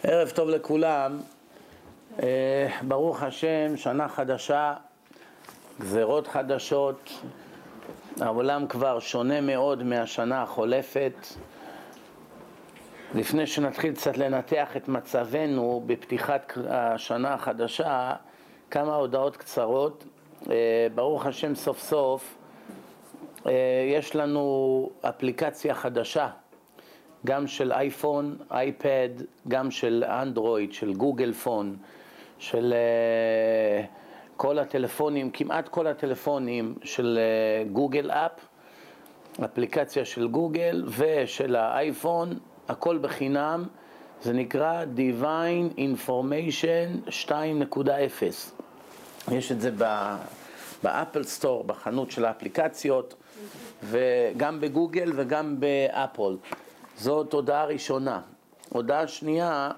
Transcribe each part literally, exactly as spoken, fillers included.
ערב טוב לכולם, ברוך השם, שנה חדשה, גזרות חדשות, העולם כבר שונה מאוד מהשנה החולפת. לפני שנתחיל קצת לנתח את מצבנו בפתיחת השנה החדשה, כמה הודעות קצרות. ברוך השם, סוף סוף יש לנו אפליקציה חדשה, גם של אייפון, אייפד, גם של אנדרואיד, של גוגל פון, של uh, כל הטלפונים, כמעט כל הטלפונים של uh, גוגל אפ, אפליקציה של גוגל ושל האייפון, הכל בחינם. זה נקרא Divine Information שתיים נקודה אפס. יש את זה באפל סטור, בחנות של האפליקציות, וגם בגוגל וגם באפל. זאת הודעה ראשונה. הודעה שנייה,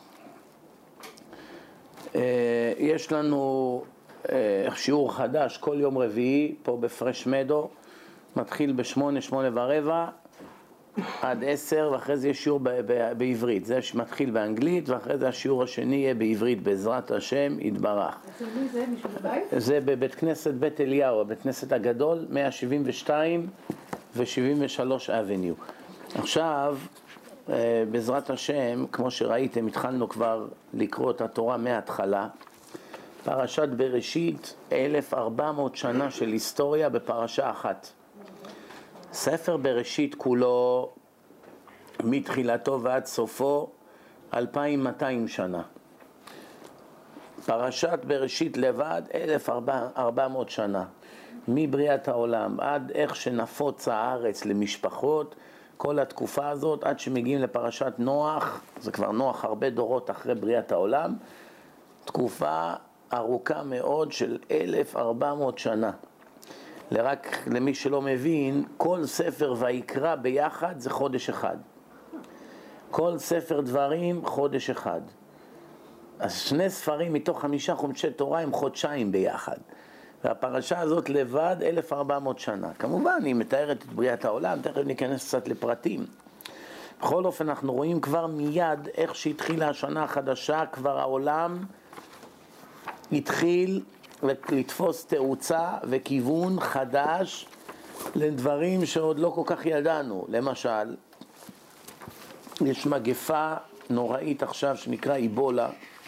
יש לנו שיעור חדש כל יום רביעי פה בפרש מדו, מתחיל בשמונה, שמונה ורבע עד עשר, ואחרי זה יש שיעור בעברית. זה מתחיל באנגלית, ואחרי זה השיעור השני יהיה בעברית בעזרת השם יתברך. זה מישהו בבית? זה בבית כנסת בית אליהו, הבית כנסת הגדול, מאה שבעים ושתיים ו-שבעים ושלוש אבניו. עכשיו, בעזרת השם, כמו שראיתם, התחלנו כבר לקרוא את התורה מההתחלה. פרשת בראשית, אלף וארבע מאות שנה של היסטוריה בפרשה אחת. ספר בראשית כולו, מתחילתו ועד סופו, אלפיים ומאתיים שנה. פרשת בראשית לבד, אלף וארבע מאות שנה. מבריאת העולם עד איך שנפוץ הארץ למשפחות, כל התקופה הזאת, עד שמגיעים לפרשת נוח, זה כבר נוח הרבה דורות אחרי בריאת העולם, תקופה ארוכה מאוד של אלף וארבע מאות שנה. רק למי שלא מבין, כל ספר ויקרא ביחד זה חודש אחד. כל ספר דברים חודש אחד. אז שני ספרים מתוך חמישה חומשי תורה הם חודשיים ביחד. והפרשה הזאת לבד אלף וארבע מאות שנה. כמובן, היא מתארת את בריאת העולם, תכף ניכנס קצת לפרטים. בכל אופן, אנחנו רואים כבר מיד איך שהתחילה השנה החדשה, כבר העולם התחיל לתפוס תאוצה וכיוון חדש לדברים שעוד לא כל כך ידענו. למשל, יש מגפה נוראית עכשיו שנקרא איבולה.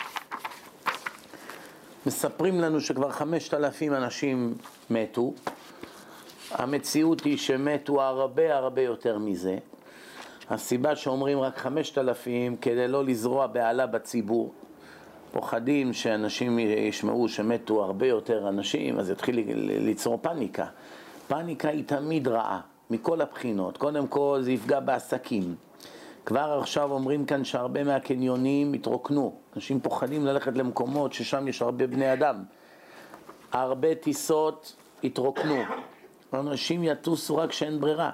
מספרים לנו שכבר חמשת אלפים אנשים מתו. המציאות היא שמתו הרבה הרבה יותר מזה. הסיבה שאומרים רק חמשת אלפים כדי לא לזרוע בעלה בציבור. פוחדים שאנשים ישמעו שמתו הרבה יותר אנשים, אז יתחיל ליצור פאניקה. פאניקה היא תמיד רעה, מכל הבחינות. קודם כל זה יפגע בעסקים. כבר עכשיו אומרים כאן שהרבה מהקניונים התרוקנו. אנשים פוחדים ללכת למקומות ששם יש הרבה בני אדם. הרבה טיסות התרוקנו. אנשים יטוסו רק שאין ברירה.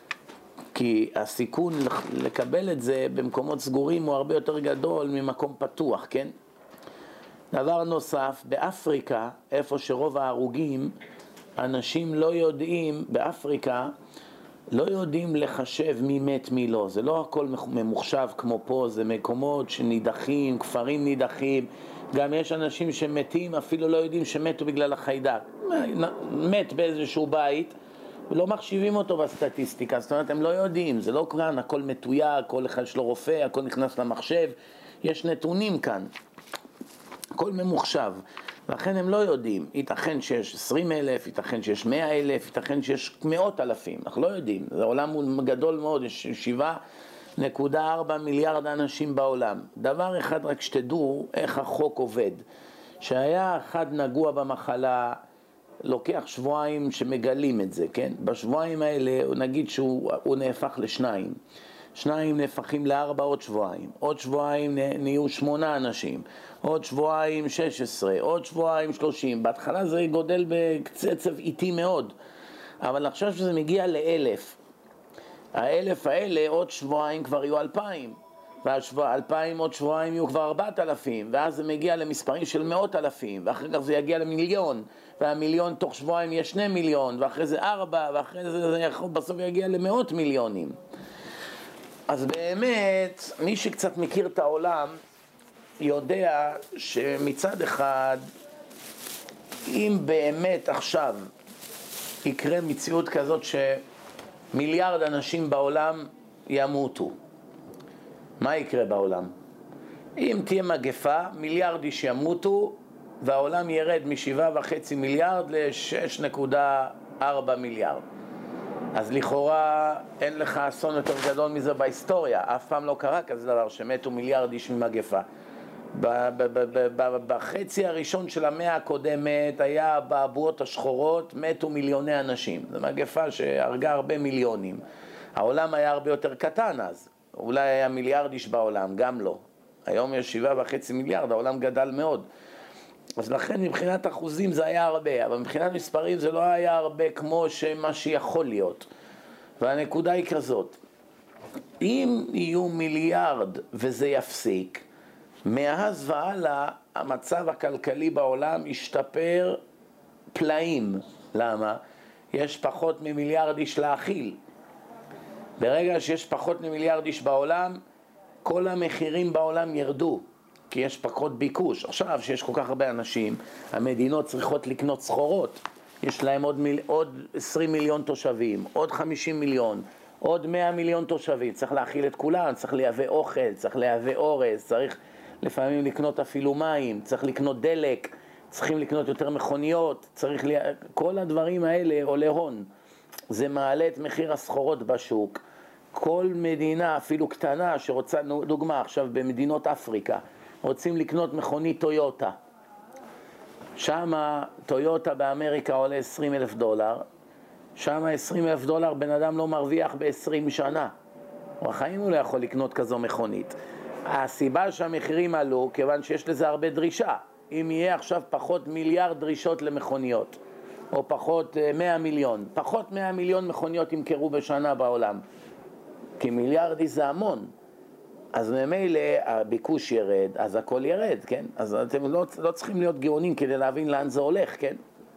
כי הסיכון לקבל את זה במקומות סגורים הוא הרבה יותר גדול ממקום פתוח, כן? דבר נוסף, באפריקה, איפה שרוב ההרוגים, אנשים לא יודעים, באפריקה, לא יודעים לחשב מי מת מי לא. זה לא הכל ממוחשב כמו פה, זה מקומות שנידחים, כפרים נידחים. גם יש אנשים שמתים, אפילו לא יודעים שמתו בגלל החיידק. מת באיזשהו בית, ולא מחשיבים אותו בסטטיסטיקה. זאת אומרת, הם לא יודעים, זה לא כאן, הכל מתויה, כל אחד שלו רופא, הכל נכנס למחשב. יש נתונים כאן. הכל ממוחשב. לכן הם לא יודעים, ייתכן שיש עשרים אלף, ייתכן שיש מאה אלף, ייתכן שיש מאות אלפים, אנחנו לא יודעים. זה עולם גדול מאוד, יש שבע נקודה ארבע מיליארד אנשים בעולם. דבר אחד רק שתדעו איך החוק עובד. שהיה אחד נגוע במחלה, לוקח שבועיים שמגלים את זה, כן? בשבועיים האלה נגיד שהוא נהפך לשניים. שניים נהפכים לארבע עוד שבועיים, עוד שבועיים נהיו שמונה אנשים, עוד שבועיים שש עשרה, עוד שבועיים שלושים. בהתחלה זה גודל בקצב איטי מאוד, אבל עכשיו שזה מגיע לאלף, האלף האלה עוד שבועיים כבר יהיו אלפיים, והאלפיים עוד שבועיים יהיו כבר ארבעת אלפים, ואז זה מגיע למספרים של מאות אלפים, ואחרי כך זה יגיע למיליון, והמיליון תוך שבועיים יהיה שני מיליון, ואחרי זה ארבע, ואחרי זה, זה יכול, בסוף יגיע למאות מיליונים. אז באמת, מי שקצת מכיר את העולם, יודע שמצד אחד, אם באמת עכשיו יקרה מציאות כזאת שמיליארד אנשים בעולם ימותו, מה יקרה בעולם? אם תהיה מגפה, מיליארד איש ימותו, והעולם ירד משבעה וחצי מיליארד ל-שש נקודה ארבע מיליארד. אז לכאורה אין לך אסון יותר גדול מזה בהיסטוריה. אף פעם לא קרה כזה דבר שמתו מיליארד איש ממגפה. בחצי הראשון של המאה הקודמת היה באבועות השחורות, מתו מיליוני אנשים. זו מגפה שהרגה הרבה מיליונים. העולם היה הרבה יותר קטן אז. אולי היה מיליארד איש בעולם, גם לא. היום יש שבעה וחצי מיליארד, העולם גדל מאוד. אז לכן מבחינת אחוזים זה היה הרבה, אבל מבחינת מספרים זה לא היה הרבה כמו מה שיכול להיות. והנקודה היא כזאת, אם יהיו מיליארד וזה יפסיק, מאז והלאה המצב הכלכלי בעולם ישתפר פלאים. למה? יש פחות ממיליארד איש להאכיל. ברגע שיש פחות ממיליארד איש בעולם, כל המחירים בעולם ירדו, כי יש פחות ביקוש. עכשיו שיש כל כך הרבה אנשים, המדינות צריכות לקנות סחורות. יש להם עוד, מיל... עוד עשרים מיליון תושבים, עוד חמישים מיליון, עוד מאה מיליון תושבים. צריך להאכיל את כולם, צריך לייבא אוכל, צריך לייבא אורז, צריך לפעמים לקנות אפילו מים, צריך לקנות דלק, צריכים לקנות יותר מכוניות, צריך ל... כל הדברים האלה עולה הון. זה מעלה את מחיר הסחורות בשוק. כל מדינה, אפילו קטנה, שרוצה, דוגמה עכשיו במדינות אפריקה, רוצים לקנות מכונית טויוטה. שמה טויוטה באמריקה עולה עשרים אלף דולר, שמה עשרים אלף דולר בן אדם לא מרוויח ב-עשרים שנה. בחיים הוא לא יכול לקנות כזו מכונית. הסיבה שהמחירים עלו, כיוון שיש לזה הרבה דרישה. אם יהיה עכשיו פחות מיליארד דרישות למכוניות, או פחות מאה מיליון, פחות מאה מיליון מכוניות ימכרו בשנה בעולם. כי מיליארדי זה המון. אז ממילא הביקוש ירד, אז הכל ירד, כן? אז אתם לא, לא צריכים להיות גאונים כדי להבין לאן זה הולך, כן?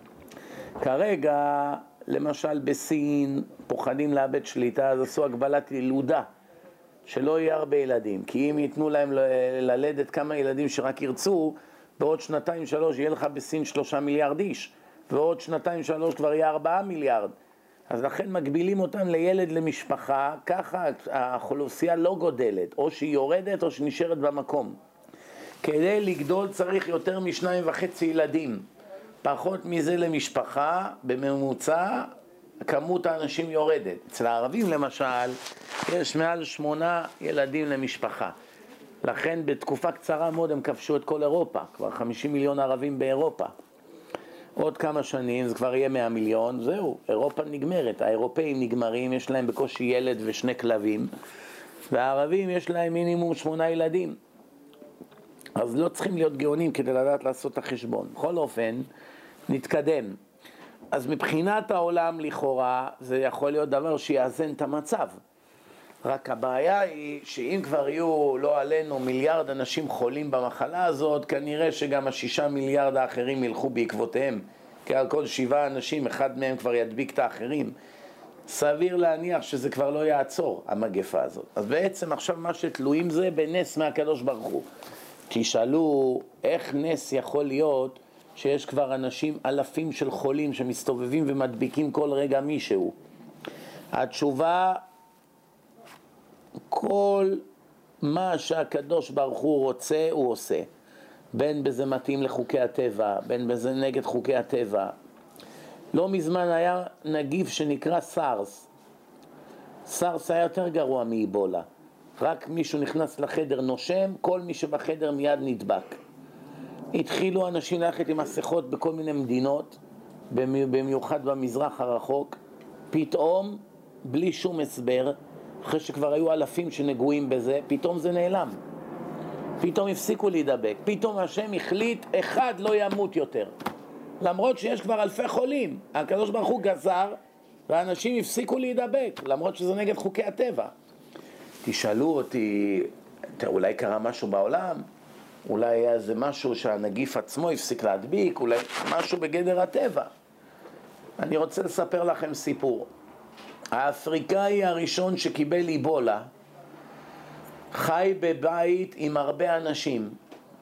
כרגע, למשל בסין, פוחדים לאבד שליטה, אז עשו הגבלת ילודה, שלא יהיה הרבה ילדים. כי אם ייתנו להם ללדת כמה ילדים שרק ירצו, בעוד שנתיים שלוש יהיה לך בסין שלושה מיליארד איש, ועוד שנתיים שלוש כבר יהיה ארבעה מיליארד. אז לכן מגבילים אותם לילד למשפחה, ככה האוכלוסייה לא גודלת, או שהיא יורדת או שנשארת במקום. כדי לגדול צריך יותר משניים וחצי ילדים. פחות מזה למשפחה, בממוצע, כמות האנשים יורדת. אצל הערבים למשל, יש מעל שמונה ילדים למשפחה. לכן בתקופה קצרה מאוד הם כבשו את כל אירופה, כבר חמישים מיליון ערבים באירופה. עוד כמה שנים זה כבר יהיה מאה מיליון, זהו, אירופה נגמרת, האירופאים נגמרים, יש להם בקושי ילד ושני כלבים, והערבים יש להם מינימום שמונה ילדים. אז לא צריכים להיות גאונים כדי לדעת לעשות את החשבון. בכל אופן, נתקדם. אז מבחינת העולם לכאורה, זה יכול להיות דבר שיאזן את המצב. רק הבעיה היא שאם כבר יהיו, לא עלינו, מיליארד אנשים חולים במחלה הזאת, כנראה שגם השישה מיליארד האחרים ילכו בעקבותיהם. כי על כל שבעה אנשים, אחד מהם כבר ידביק את האחרים. סביר להניח שזה כבר לא יעצור, המגפה הזאת. אז בעצם עכשיו מה שתלויים זה בנס מהקדוש ברוך הוא. תשאלו איך נס יכול להיות שיש כבר אנשים, אלפים של חולים שמסתובבים ומדביקים כל רגע מישהו. התשובה, כל מה שהקדוש ברוך הוא רוצה הוא עושה, בין בזה מתאים לחוקי הטבע, בין בזה נגד חוקי הטבע. לא מזמן היה נגיף שנקרא סארס. סארס היה יותר גרוע מאיבולה. רק מישהו נכנס לחדר נושם, כל מי שבחדר מיד נדבק. התחילו אנשים ללכת עם מסכות בכל מיני מדינות, במיוחד במזרח הרחוק, פתאום בלי שום הסבר, אחרי שכבר היו אלפים שנגועים בזה, פתאום זה נעלם. פתאום הפסיקו להידבק. פתאום השם החליט, אחד לא ימות יותר. למרות שיש כבר אלפי חולים. הקדוש ברוך הוא גזר, ואנשים הפסיקו להידבק, למרות שזה נגד חוקי הטבע. תשאלו אותי, אולי קרה משהו בעולם? אולי היה איזה משהו שהנגיף עצמו הפסיק להדביק? אולי משהו בגדר הטבע? אני רוצה לספר לכם סיפור. האפריקאי הראשון שקיבל איבולה חי בבית עם הרבה אנשים.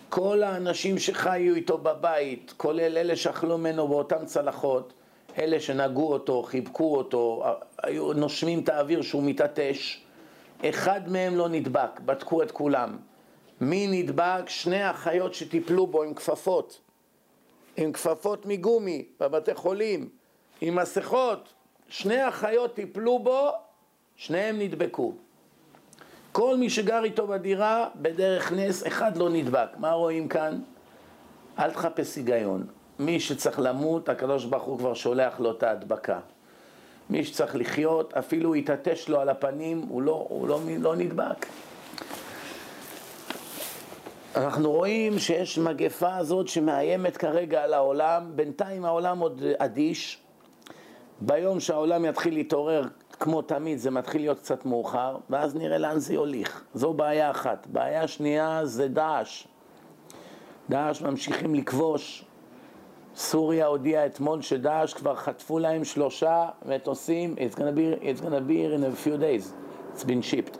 כל האנשים שחיו איתו בבית, כולל אלה שאכלו ממנו באותם צלחות, אלה שנגעו אותו, חיבקו אותו, היו נושמים את האוויר שהוא מתעטש, אחד מהם לא נדבק, בדקו את כולם. מי נדבק? שני החיות שטיפלו בו עם כפפות, עם כפפות מגומי בבתי חולים, עם מסכות, שני החיות טיפלו בו, שניהם נדבקו. כל מי שגר איתו בדירה, בדרך נס, אחד לא נדבק. מה רואים כאן? אל תחפש היגיון. מי שצריך למות, הקדוש ברוך הוא כבר שולח לו את ההדבקה. מי שצריך לחיות, אפילו יתעטש לו על הפנים, הוא לא, הוא לא, לא נדבק. אנחנו רואים שיש מגפה הזאת שמאיימת כרגע על העולם, בינתיים העולם עוד אדיש, ביום שהעולם יתחיל להתעורר כמו תמיד זה מתחיל להיות קצת מאוחר, ואז נראה לאן זה יוליך. זו בעיה אחת. בעיה שנייה זה דאעש. דאעש ממשיכים לכבוש. סוריה הודיעה אתמול שדאעש כבר חטפו להם שלושה מטוסים. It's gonna be, it's gonna be in a few days. It's been shipped.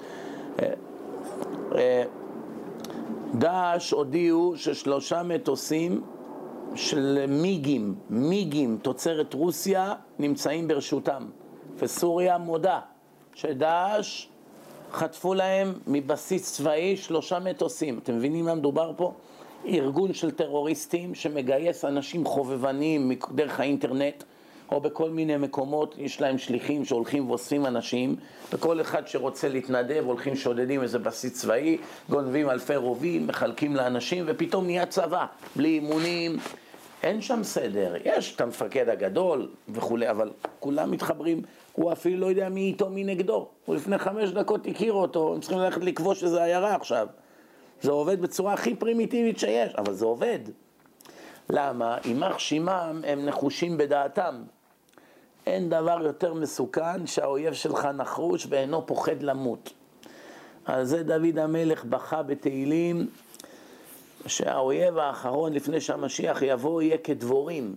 דאעש הודיעו ששלושה מטוסים של מיגים, מיגים תוצרת רוסיה נמצאים ברשותם. וסוריה מודה שדאעש חטפו להם מבסיס צבאי שלושה מטוסים. אתם מבינים מה מדובר פה? ארגון של טרוריסטים שמגייס אנשים חובבניים דרך האינטרנט או בכל מיני מקומות, יש להם שליחים שהולכים ואוספים אנשים, וכל אחד שרוצה להתנדב הולכים שודדים איזה בסיס צבאי, גונבים אלפי רובים, מחלקים לאנשים, ופתאום נהיה צבא, בלי אימונים. אין שם סדר, יש את המפקד הגדול וכו', אבל כולם מתחברים, הוא אפילו לא יודע מי איתו, מי נגדו. הוא לפני חמש דקות הכיר אותו, הם צריכים ללכת לכבוש איזה עיירה עכשיו. זה עובד בצורה הכי פרימיטיבית שיש, אבל זה עובד. למה? יימח שמם הם נחושים בדעתם. אין דבר יותר מסוכן שהאויב שלך נחוש ואינו פוחד למות. אז זה דוד המלך בכה בתהילים, שהאויב האחרון לפני שהמשיח יבוא יהיה כדבורים.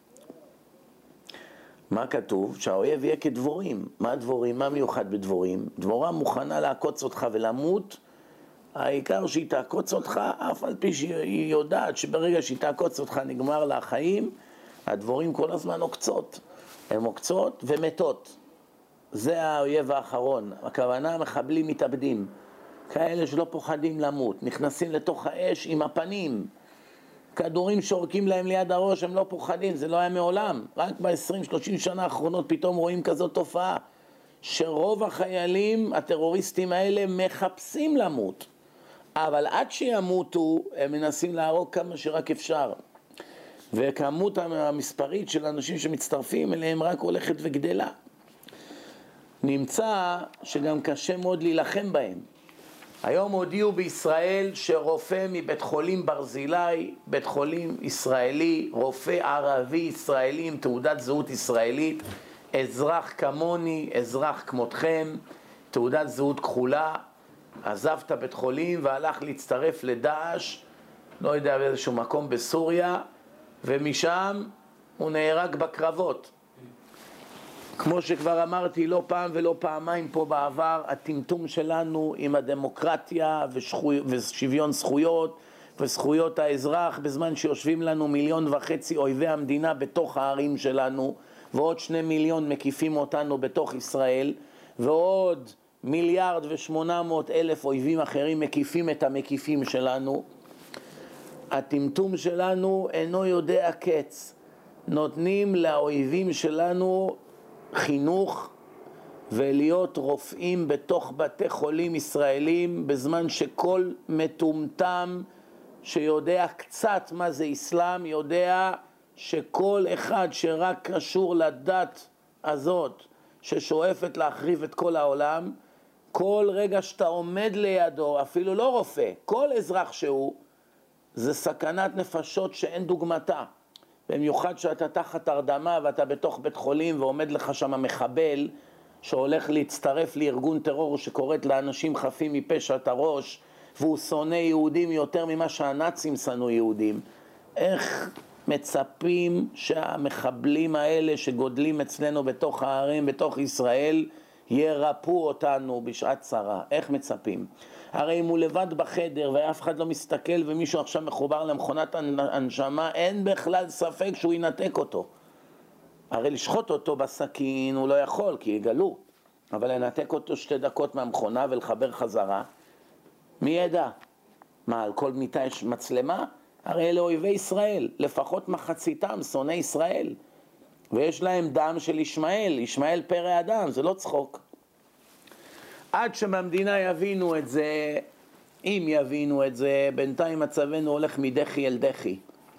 מה כתוב? שהאויב יהיה כדבורים. מה דבורים? מה מיוחד בדבורים? דבורה מוכנה לעקוץ אותך ולמות, העיקר שהיא תעקוץ אותך, אף על פי שהיא יודעת שברגע שהיא תעקוץ אותך נגמר לה החיים, הדבורים כל הזמן עוקצות. הן עוקצות ומתות. זה האויב האחרון. הכוונה מחבלים מתאבדים. כאלה שלא פוחדים למות, נכנסים לתוך האש עם הפנים. כדורים שורקים להם ליד הראש, הם לא פוחדים, זה לא היה מעולם. רק ב-עשרים שלושים שנה האחרונות פתאום רואים כזאת תופעה, שרוב החיילים, הטרוריסטים האלה, מחפשים למות. אבל עד שימותו, הם מנסים להרוג כמה שרק אפשר. וכמות המספרית של אנשים שמצטרפים אליהם רק הולכת וגדלה. נמצא שגם קשה מאוד להילחם בהם. היום הודיעו בישראל שרופא מבית חולים ברזילי, בית חולים ישראלי, רופא ערבי ישראלי עם תעודת זהות ישראלית, אזרח כמוני, אזרח כמותכם, תעודת זהות כחולה, עזב את הבית חולים והלך להצטרף לדאעש, לא יודע באיזשהו מקום בסוריה, ומשם הוא נהרג בקרבות. כמו שכבר אמרתי לא פעם ולא פעמיים פה בעבר, הטמטום שלנו עם הדמוקרטיה ושחו... ושוויון זכויות וזכויות האזרח, בזמן שיושבים לנו מיליון וחצי אויבי המדינה בתוך הערים שלנו, ועוד שני מיליון מקיפים אותנו בתוך ישראל, ועוד מיליארד ושמונה מאות אלף אויבים אחרים מקיפים את המקיפים שלנו. הטמטום שלנו אינו יודע קץ. נותנים לאויבים שלנו חינוך ולהיות רופאים בתוך בתי חולים ישראלים, בזמן שכל מטומטם שיודע קצת מה זה אסלאם יודע שכל אחד שרק קשור לדת הזאת ששואפת להחריב את כל העולם, כל רגע שאתה עומד לידו, אפילו לא רופא, כל אזרח שהוא, זה סכנת נפשות שאין דוגמתה. במיוחד שאתה תחת הרדמה ואתה בתוך בית חולים ועומד לך שם מחבל שהולך להצטרף לארגון טרור שקוראת לאנשים חפים מפשע את הראש, והוא שונא יהודים יותר ממה שהנאצים שנאו יהודים. איך מצפים שהמחבלים האלה שגודלים אצלנו בתוך הערים, בתוך ישראל, ירפאו אותנו בשעת צרה. איך מצפים? הרי אם הוא לבד בחדר ואף אחד לא מסתכל ומישהו עכשיו מחובר למכונת הנשמה, אין בכלל ספק שהוא ינתק אותו. הרי לשחוט אותו בסכין הוא לא יכול כי יגלו, אבל לנתק אותו שתי דקות מהמכונה ולחבר חזרה, מי ידע? מה, על כל מיטה יש מצלמה? הרי אלה אויבי ישראל, לפחות מחציתם שונאי ישראל, ויש להם דם של ישמעאל, ישמעאל פרא אדם, זה לא צחוק. עד שבמדינה יבינו את זה, אם יבינו את זה, בינתיים מצבנו הולך מדחי אל דחי.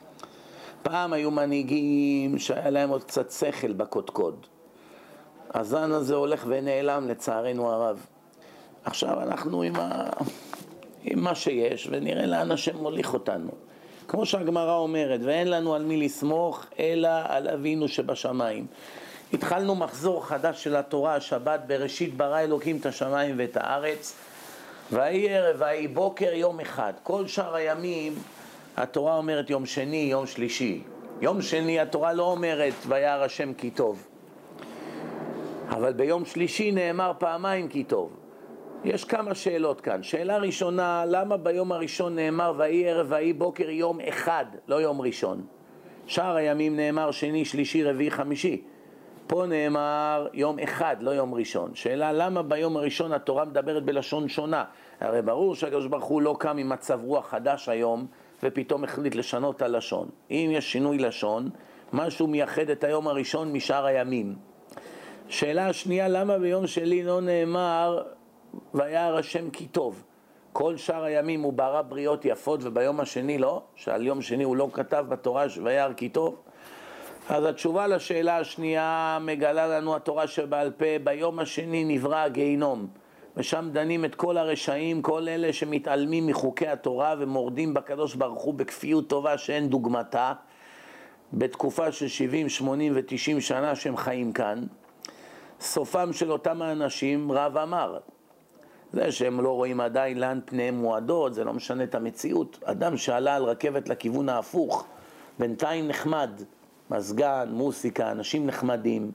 פעם היו מנהיגים שהיה להם עוד קצת שכל בקודקוד. הזן הזה הולך ונעלם לצערנו הרב. עכשיו אנחנו עם, ה... עם מה שיש, ונראה לאן השם מוליך אותנו. כמו שהגמרא אומרת, ואין לנו על מי לסמוך, אלא על אבינו שבשמיים. התחלנו מחזור חדש של התורה, השבת, בראשית ברא אלוקים את השמיים ואת הארץ, והיא ערב והיא בוקר יום אחד. כל שאר הימים התורה אומרת יום שני, יום שלישי. יום שני התורה לא אומרת וירא השם כי טוב. אבל ביום שלישי נאמר פעמיים כי טוב. יש כמה שאלות כאן. שאלה ראשונה, למה ביום הראשון נאמר ויהי ערב ויהי בוקר יום אחד, לא יום ראשון? שאר הימים נאמר שני, שלישי, רביעי, חמישי. פה נאמר יום אחד, לא יום ראשון. שאלה, למה ביום הראשון התורה מדברת בלשון שונה? הרי ברור שהקדוש ברוך הוא לא קם עם מצב רוח חדש היום, ופתאום החליט לשנות את הלשון. אם יש שינוי לשון, משהו מייחד את היום הראשון משאר הימים. שאלה השנייה, למה ביום שלי לא נאמר וירא השם כי טוב? כל שאר הימים הוא ברא בריאות יפות, וביום השני לא? שעל יום שני הוא לא כתב בתורה וירא כי טוב? אז התשובה לשאלה השנייה מגלה לנו התורה שבעל פה, ביום השני נברא הגיהינום, ושם דנים את כל הרשעים, כל אלה שמתעלמים מחוקי התורה ומורדים בקדוש ברוך הוא בכפיות טובה שאין דוגמתה, בתקופה של שבעים, שמונים ותשעים שנה שהם חיים כאן. סופם של אותם האנשים רב אמר, זה שהם לא רואים עדיין לאן פניהם מועדות, זה לא משנה את המציאות. אדם שעלה על רכבת לכיוון ההפוך, בינתיים נחמד, מזגן, מוסיקה, אנשים נחמדים,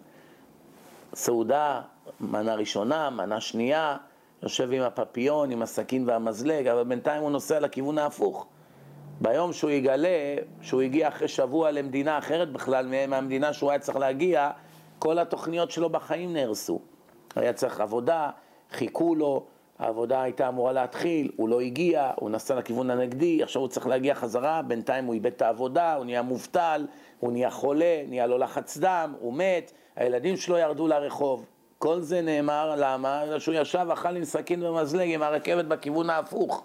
סעודה, מנה ראשונה, מנה שנייה, יושב עם הפפיון, עם הסכין והמזלג, אבל בינתיים הוא נוסע לכיוון ההפוך. ביום שהוא יגלה, שהוא הגיע אחרי שבוע למדינה אחרת בכלל, מהמדינה שהוא היה צריך להגיע, כל התוכניות שלו בחיים נהרסו. היה צריך עבודה, חיכו לו, העבודה הייתה אמורה להתחיל, הוא לא הגיע, הוא נסע לכיוון הנגדי, עכשיו הוא צריך להגיע חזרה, בינתיים הוא איבד את העבודה, הוא נהיה מובטל, הוא נהיה חולה, נהיה לו לחץ דם, הוא מת, הילדים שלו ירדו לרחוב. כל זה נאמר, למה? שהוא ישב, אכל עם סכין ומזלג עם הרכבת בכיוון ההפוך.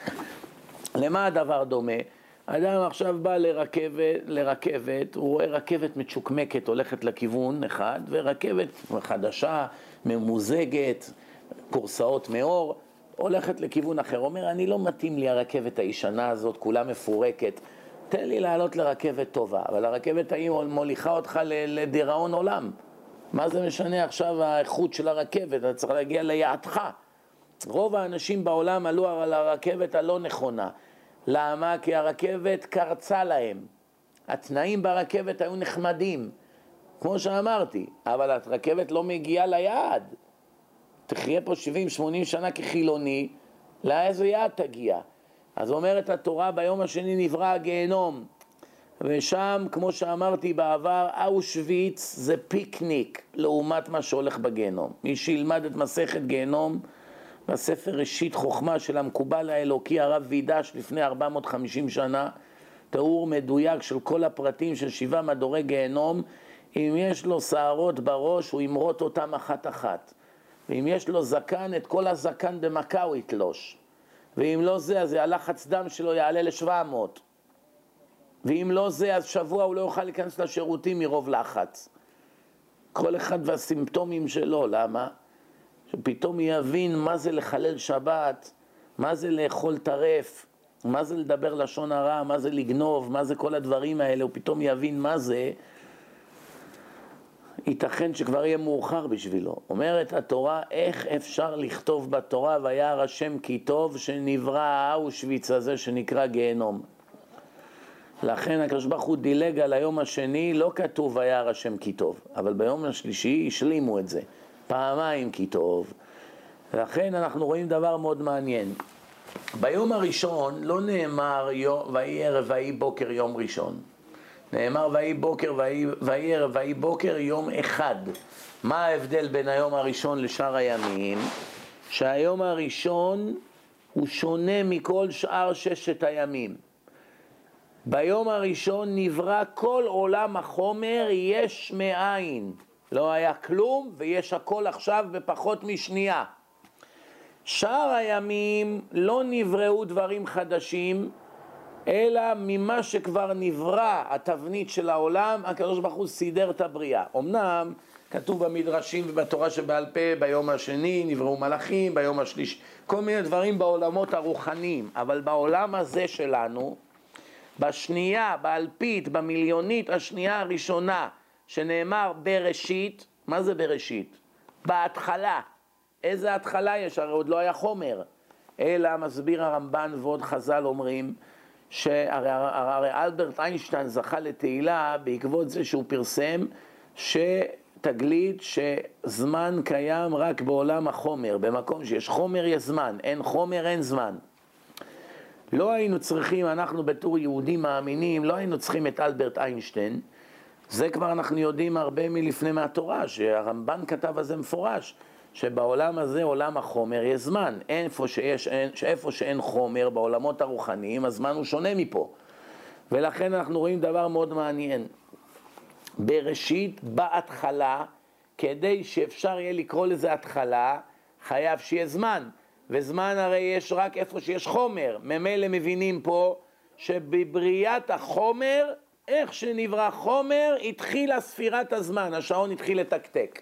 למה הדבר דומה? אדם עכשיו בא לרכבת, לרכבת, הוא רואה רכבת מצ'וקמקת הולכת לכיוון אחד, ורכבת חדשה, ממוזגת, קורסאות מאור, הולכת לכיוון אחר. אומר, אני לא מתאים לי הרכבת הישנה הזאת, כולה מפורקת, תן לי לעלות לרכבת טובה, אבל הרכבת ההיא מוליכה אותך לדיראון עולם. מה זה משנה עכשיו האיכות של הרכבת? אתה צריך להגיע ליעדך. רוב האנשים בעולם עלו על הרכבת הלא נכונה. למה? כי הרכבת קרצה להם. התנאים ברכבת היו נחמדים, כמו שאמרתי, אבל הרכבת לא מגיעה ליעד. תחיה פה שבעים שמונים שנה כחילוני, לאיזה יעד תגיע? אז אומרת התורה, ביום השני נברא הגיהנום, ושם, כמו שאמרתי בעבר, אושוויץ זה פיקניק לעומת מה שהולך בגיהנום. מי שילמד את מסכת גיהנום בספר ראשית חוכמה של המקובל האלוקי הרב וידש לפני ארבע מאות וחמישים שנה, תיאור מדויק של כל הפרטים של שבעה מדורי גיהנום. אם יש לו שערות בראש הוא ימרוט אותם אחת אחת, ואם יש לו זקן, את כל הזקן במכה הוא יתלוש, ואם לא זה, אז הלחץ דם שלו יעלה ל-שבע מאות, ואם לא זה, אז שבוע הוא לא יוכל להיכנס לשירותים מרוב לחץ. כל אחד והסימפטומים שלו. למה? שפתאום יבין מה זה לחלל שבת, מה זה לאכול טרף, מה זה לדבר לשון הרע, מה זה לגנוב, מה זה כל הדברים האלה, הוא פתאום יבין מה זה. ייתכן שכבר יהיה מאוחר בשבילו. אומרת התורה, איך אפשר לכתוב בתורה וירא השם כי טוב, שנברא האושוויץ הזה שנקרא גיהנום? לכן הקדוש ברוך הוא דילג על היום השני, לא כתוב וירא השם כי טוב, אבל ביום השלישי השלימו את זה. פעמיים כי טוב. ולכן אנחנו רואים דבר מאוד מעניין. ביום הראשון לא נאמר ויהי ערב ויהי בוקר יום ראשון. נאמר ויהי בוקר ויהי ערב ויהי בוקר יום אחד. מה ההבדל בין היום הראשון לשאר הימים? שהיום הראשון הוא שונה מכל שאר ששת הימים. ביום הראשון נברא כל עולם החומר יש מאין. לא היה כלום ויש הכל עכשיו בפחות משנייה. שאר הימים לא נבראו דברים חדשים, אלא ממה שכבר נברא התבנית של העולם, הקדוש ברוך הוא סידר את הבריאה. אמנם כתוב במדרשים ובתורה שבעל פה, ביום השני נבראו מלאכים, ביום השלישי, כל מיני דברים בעולמות הרוחניים, אבל בעולם הזה שלנו, בשנייה, באלפית, במיליונית השנייה הראשונה, שנאמר בראשית, מה זה בראשית? בהתחלה. איזה התחלה יש? הרי עוד לא היה חומר. אלא מסביר הרמב"ן ועוד חז"ל אומרים, שהרי הרי אלברט איינשטיין זכה לתהילה בעקבות זה שהוא פרסם שתגלית שזמן קיים רק בעולם החומר. במקום שיש חומר יש זמן, אין חומר אין זמן. לא היינו צריכים, אנחנו בתור יהודים מאמינים, לא היינו צריכים את אלברט איינשטיין. זה כבר אנחנו יודעים הרבה מלפני מהתורה, שהרמב"ן כתב על זה מפורש, שבעולם הזה, עולם החומר, יש זמן. איפה שיש, איפה שאין חומר בעולמות הרוחניים, הזמן הוא שונה מפה. ולכן אנחנו רואים דבר מאוד מעניין. בראשית, בהתחלה, כדי שאפשר יהיה לקרוא לזה התחלה, חייב שיהיה זמן. וזמן הרי יש רק איפה שיש חומר. ממילא מבינים פה שבבריאת החומר, איך שנברא חומר, התחילה ספירת הזמן, השעון התחיל לתקתק.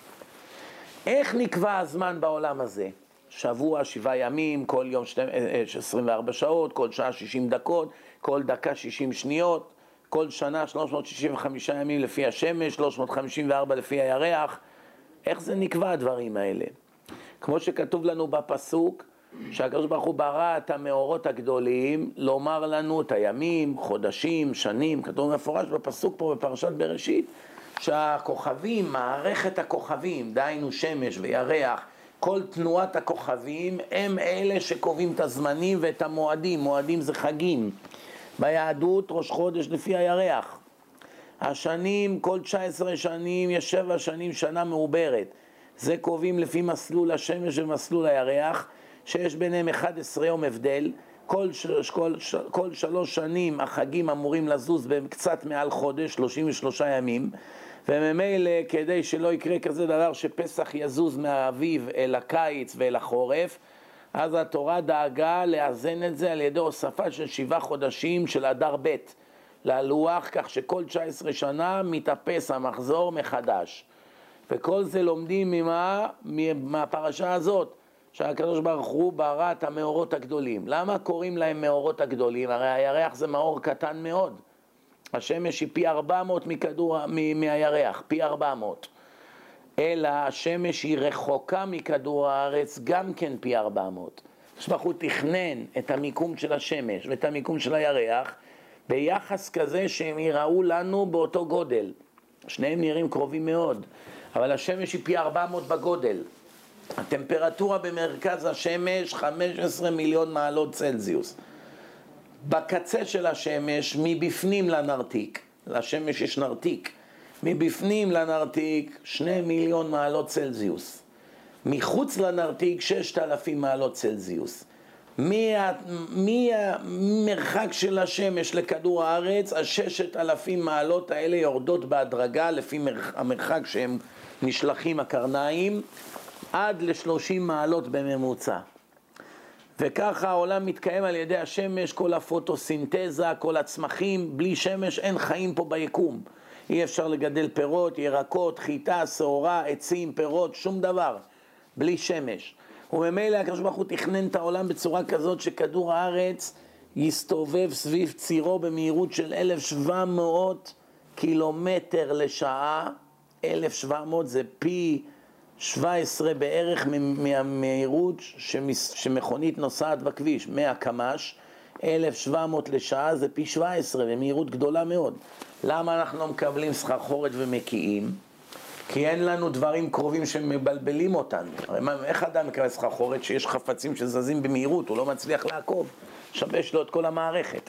איך נקבע הזמן בעולם הזה? שבוע, שבעה ימים, כל יום עשרים וארבע שעות, כל שעה שישים דקות, כל דקה שישים שניות, כל שנה שלוש מאות שישים וחמישה ימים לפי השמש, שלוש מאות חמישים וארבע לפי הירח. איך זה נקבע הדברים האלה? כמו שכתוב לנו בפסוק, שהקדוש ברוך הוא ברא את המאורות הגדולים, לומר לנו את הימים, חודשים, שנים, כתוב מפורש בפסוק פה בפרשת בראשית, שהכוכבים, מערכת הכוכבים, דהיינו שמש וירח, כל תנועת הכוכבים, הם אלה שקובעים את הזמנים ואת המועדים. מועדים זה חגים. ביהדות ראש חודש לפי הירח. השנים, כל תשע עשרה שנים, יש שבע שנים שנה מעוברת. זה קובעים לפי מסלול השמש ומסלול הירח, שיש ביניהם אחד עשר יום הבדל. כל, כל, כל שלוש שנים החגים אמורים לזוז בקצת מעל חודש, שלושים ושלושה ימים, וממילא כדי שלא יקרה כזה דבר שפסח יזוז מהאביב אל הקיץ ואל החורף, אז התורה דאגה לאזן את זה על ידי הוספה של שבעה חודשים של אדר ב' ללוח, כך שכל תשע עשרה שנה מתאפס המחזור מחדש. וכל זה לומדים ממה? מהפרשה הזאת, שהקדוש ברוך הוא ברא את המאורות הגדולים. למה קוראים להם מאורות הגדולים? הרי הירח זה מאור קטן מאוד. השמש היא פי ארבע מאות מכדור, מהירח, פי ארבע מאות. אלא השמש היא רחוקה מכדור הארץ גם כן פי ארבע מאות. הקדוש ברוך הוא תכנן את המיקום של השמש ואת המיקום של הירח ביחס כזה שהם יראו לנו באותו גודל. שניהם נראים קרובים מאוד, אבל השמש היא פי ארבע מאות בגודל. הטמפרטורה במרכז השמש חמש עשרה מיליון מעלות צלזיוס. בקצה של השמש, מבפנים לנרתיק, לשמש יש נרתיק, מבפנים לנרתיק שני מיליון מעלות צלזיוס. מחוץ לנרתיק ששת אלפים מעלות צלזיוס. מהמרחק של השמש לכדור הארץ, הששת אלפים מעלות האלה יורדות בהדרגה לפי המרחק שהם נשלחים הקרניים, עד ל-שלושים מעלות בממוצע. וככה העולם מתקיים על ידי השמש, כל הפוטוסינתזה, כל הצמחים. בלי שמש אין חיים פה ביקום. אי אפשר לגדל פירות, ירקות, חיטה, שעורה, עצים, פירות, שום דבר. בלי שמש. וממילא הקדוש ברוך הוא תכנן את העולם בצורה כזאת שכדור הארץ יסתובב סביב צירו במהירות של אלף שבע מאות קילומטר לשעה. אלף שבע מאות זה פי שבע עשרה בערך מהמהירות שמכונית נוסעת בכביש, מאה קמ"ש. אלף שבע מאות לשעה זה פי שבע עשרה, במהירות גדולה מאוד. למה אנחנו לא מקבלים סחרחורת ומקיאים? כי אין לנו דברים קרובים שמבלבלים אותנו. הרי מה, איך אדם יקרא סחרחורת שיש חפצים שזזים במהירות, הוא לא מצליח לעקוב, שבש לו את כל המערכת.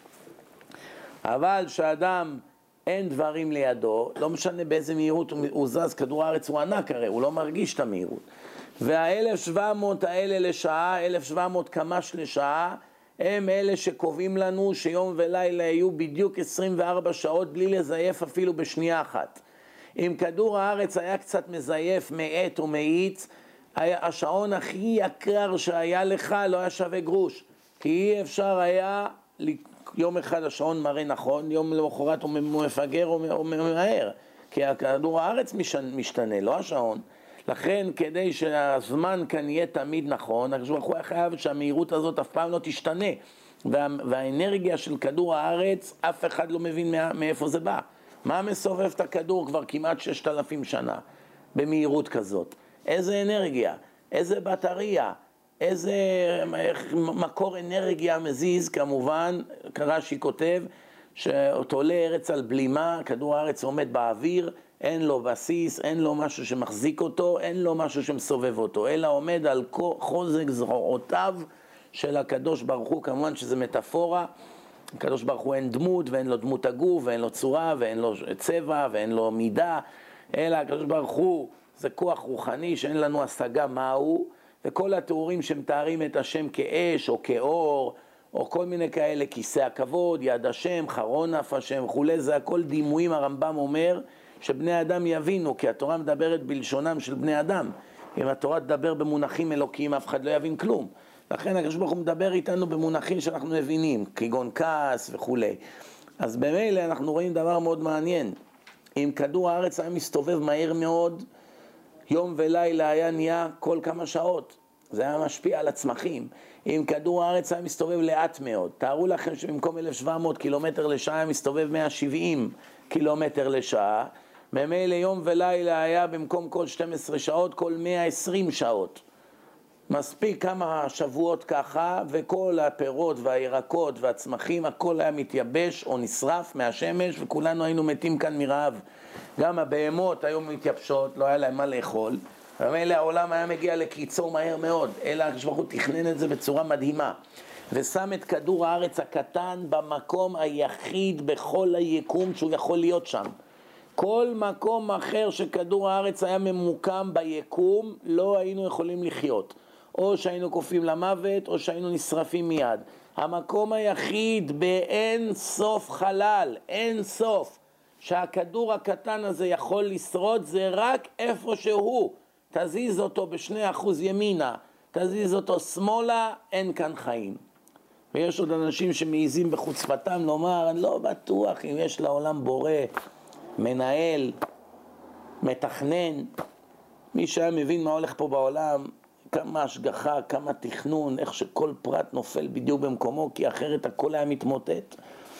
אבל שאדם אין דברים לידו, לא משנה באיזה מהירות הוא זז, כדור הארץ הוא ענק הרי, הוא לא מרגיש את המהירות. וה-אלף שבע מאות האלה לשעה, אלף שבע מאות קמ"ש לשעה, הם אלה שקובעים לנו שיום ולילה יהיו בדיוק עשרים וארבע שעות בלי לזייף אפילו בשנייה אחת. אם כדור הארץ היה קצת מזייף, מאט או מאיץ, השעון הכי יקר שהיה לך לא היה שווה גרוש. כי אי אפשר היה, יום אחד השעון מראה נכון, יום למחרת הוא מפגר או ממהר. כי כדור הארץ משתנה, לא השעון. לכן כדי שהזמן כאן יהיה תמיד נכון, הוא היה חייב שהמהירות הזאת אף פעם לא תשתנה. וה, והאנרגיה של כדור הארץ, אף אחד לא מבין מאיפה זה בא. מה מסובב את הכדור כבר כמעט ששת אלפים שנה במהירות כזאת? איזה אנרגיה, איזה בטריה, איזה מקור אנרגיה מזיז, כמובן, רש"י כותב, שתולה ארץ על בלימה, כדור הארץ עומד באוויר, אין לו בסיס, אין לו משהו שמחזיק אותו, אין לו משהו שמסובב אותו, אלא עומד על חוזק זרועותיו של הקדוש ברוך הוא, כמובן שזה מטאפורה, הקדוש ברוך הוא אין דמות, ואין לו דמות הגוף, ואין לו צורה, ואין לו צבע, ואין לו מידה, אלא הקדוש ברוך הוא זה כוח רוחני שאין לנו השגה מהו, וכל התיאורים שמתארים את השם כאש או כאור, או כל מיני כאלה, כיסא הכבוד, יד השם, חרון אף השם וכולי, זה הכל דימויים. הרמב"ם אומר שבני אדם יבינו, כי התורה מדברת בלשונם של בני אדם. אם התורה תדבר במונחים אלוקיים, אף אחד לא יבין כלום. לכן הקדוש ברוך הוא מדבר איתנו במונחים שאנחנו מבינים, כגון כעס וכולי. אז במילא אנחנו רואים דבר מאוד מעניין. אם כדור הארץ היה מסתובב מהר מאוד, יום ולילה היה נהיה כל כמה שעות. זה היה משפיע על הצמחים. אם כדור הארץ היה מסתובב לאט מאוד, תארו לכם שבמקום אלף שבע מאות קילומטר לשעה היה מסתובב מאה שבעים קילומטר לשעה, ממילא יום ולילה היה במקום כל שתים עשרה שעות, כל מאה ועשרים שעות. מספיק כמה שבועות ככה, וכל הפירות והירקות והצמחים, הכל היה מתייבש או נשרף מהשמש, וכולנו היינו מתים כאן מרעב. גם הבהמות היו מתייבשות, לא היה להם מה לאכול, ומילא העולם היה מגיע לקיצור מהר מאוד, אלא הקדוש ברוך הוא תכנן את זה בצורה מדהימה, ושם את כדור הארץ הקטן במקום היחיד בכל היקום שהוא יכול להיות שם. כל מקום אחר שכדור הארץ היה ממוקם ביקום, לא היינו יכולים לחיות. או שהיינו קופים למוות, או שהיינו נשרפים מיד. המקום היחיד באין סוף חלל, אין סוף, שהכדור הקטן הזה יכול לשרוד, זה רק איפה שהוא. תזיז אותו בשני אחוז ימינה, תזיז אותו שמאלה, אין כאן חיים. ויש עוד אנשים שמעיזים בחוצפתם לומר, אני לא בטוח אם יש לעולם בורא, מנהל, מתכנן. מי שהיה מבין מה הולך פה בעולם, כמה השגחה, כמה תכנון, איך שכל פרט נופל בדיוק במקומו, כי אחרת הכל היה מתמוטט.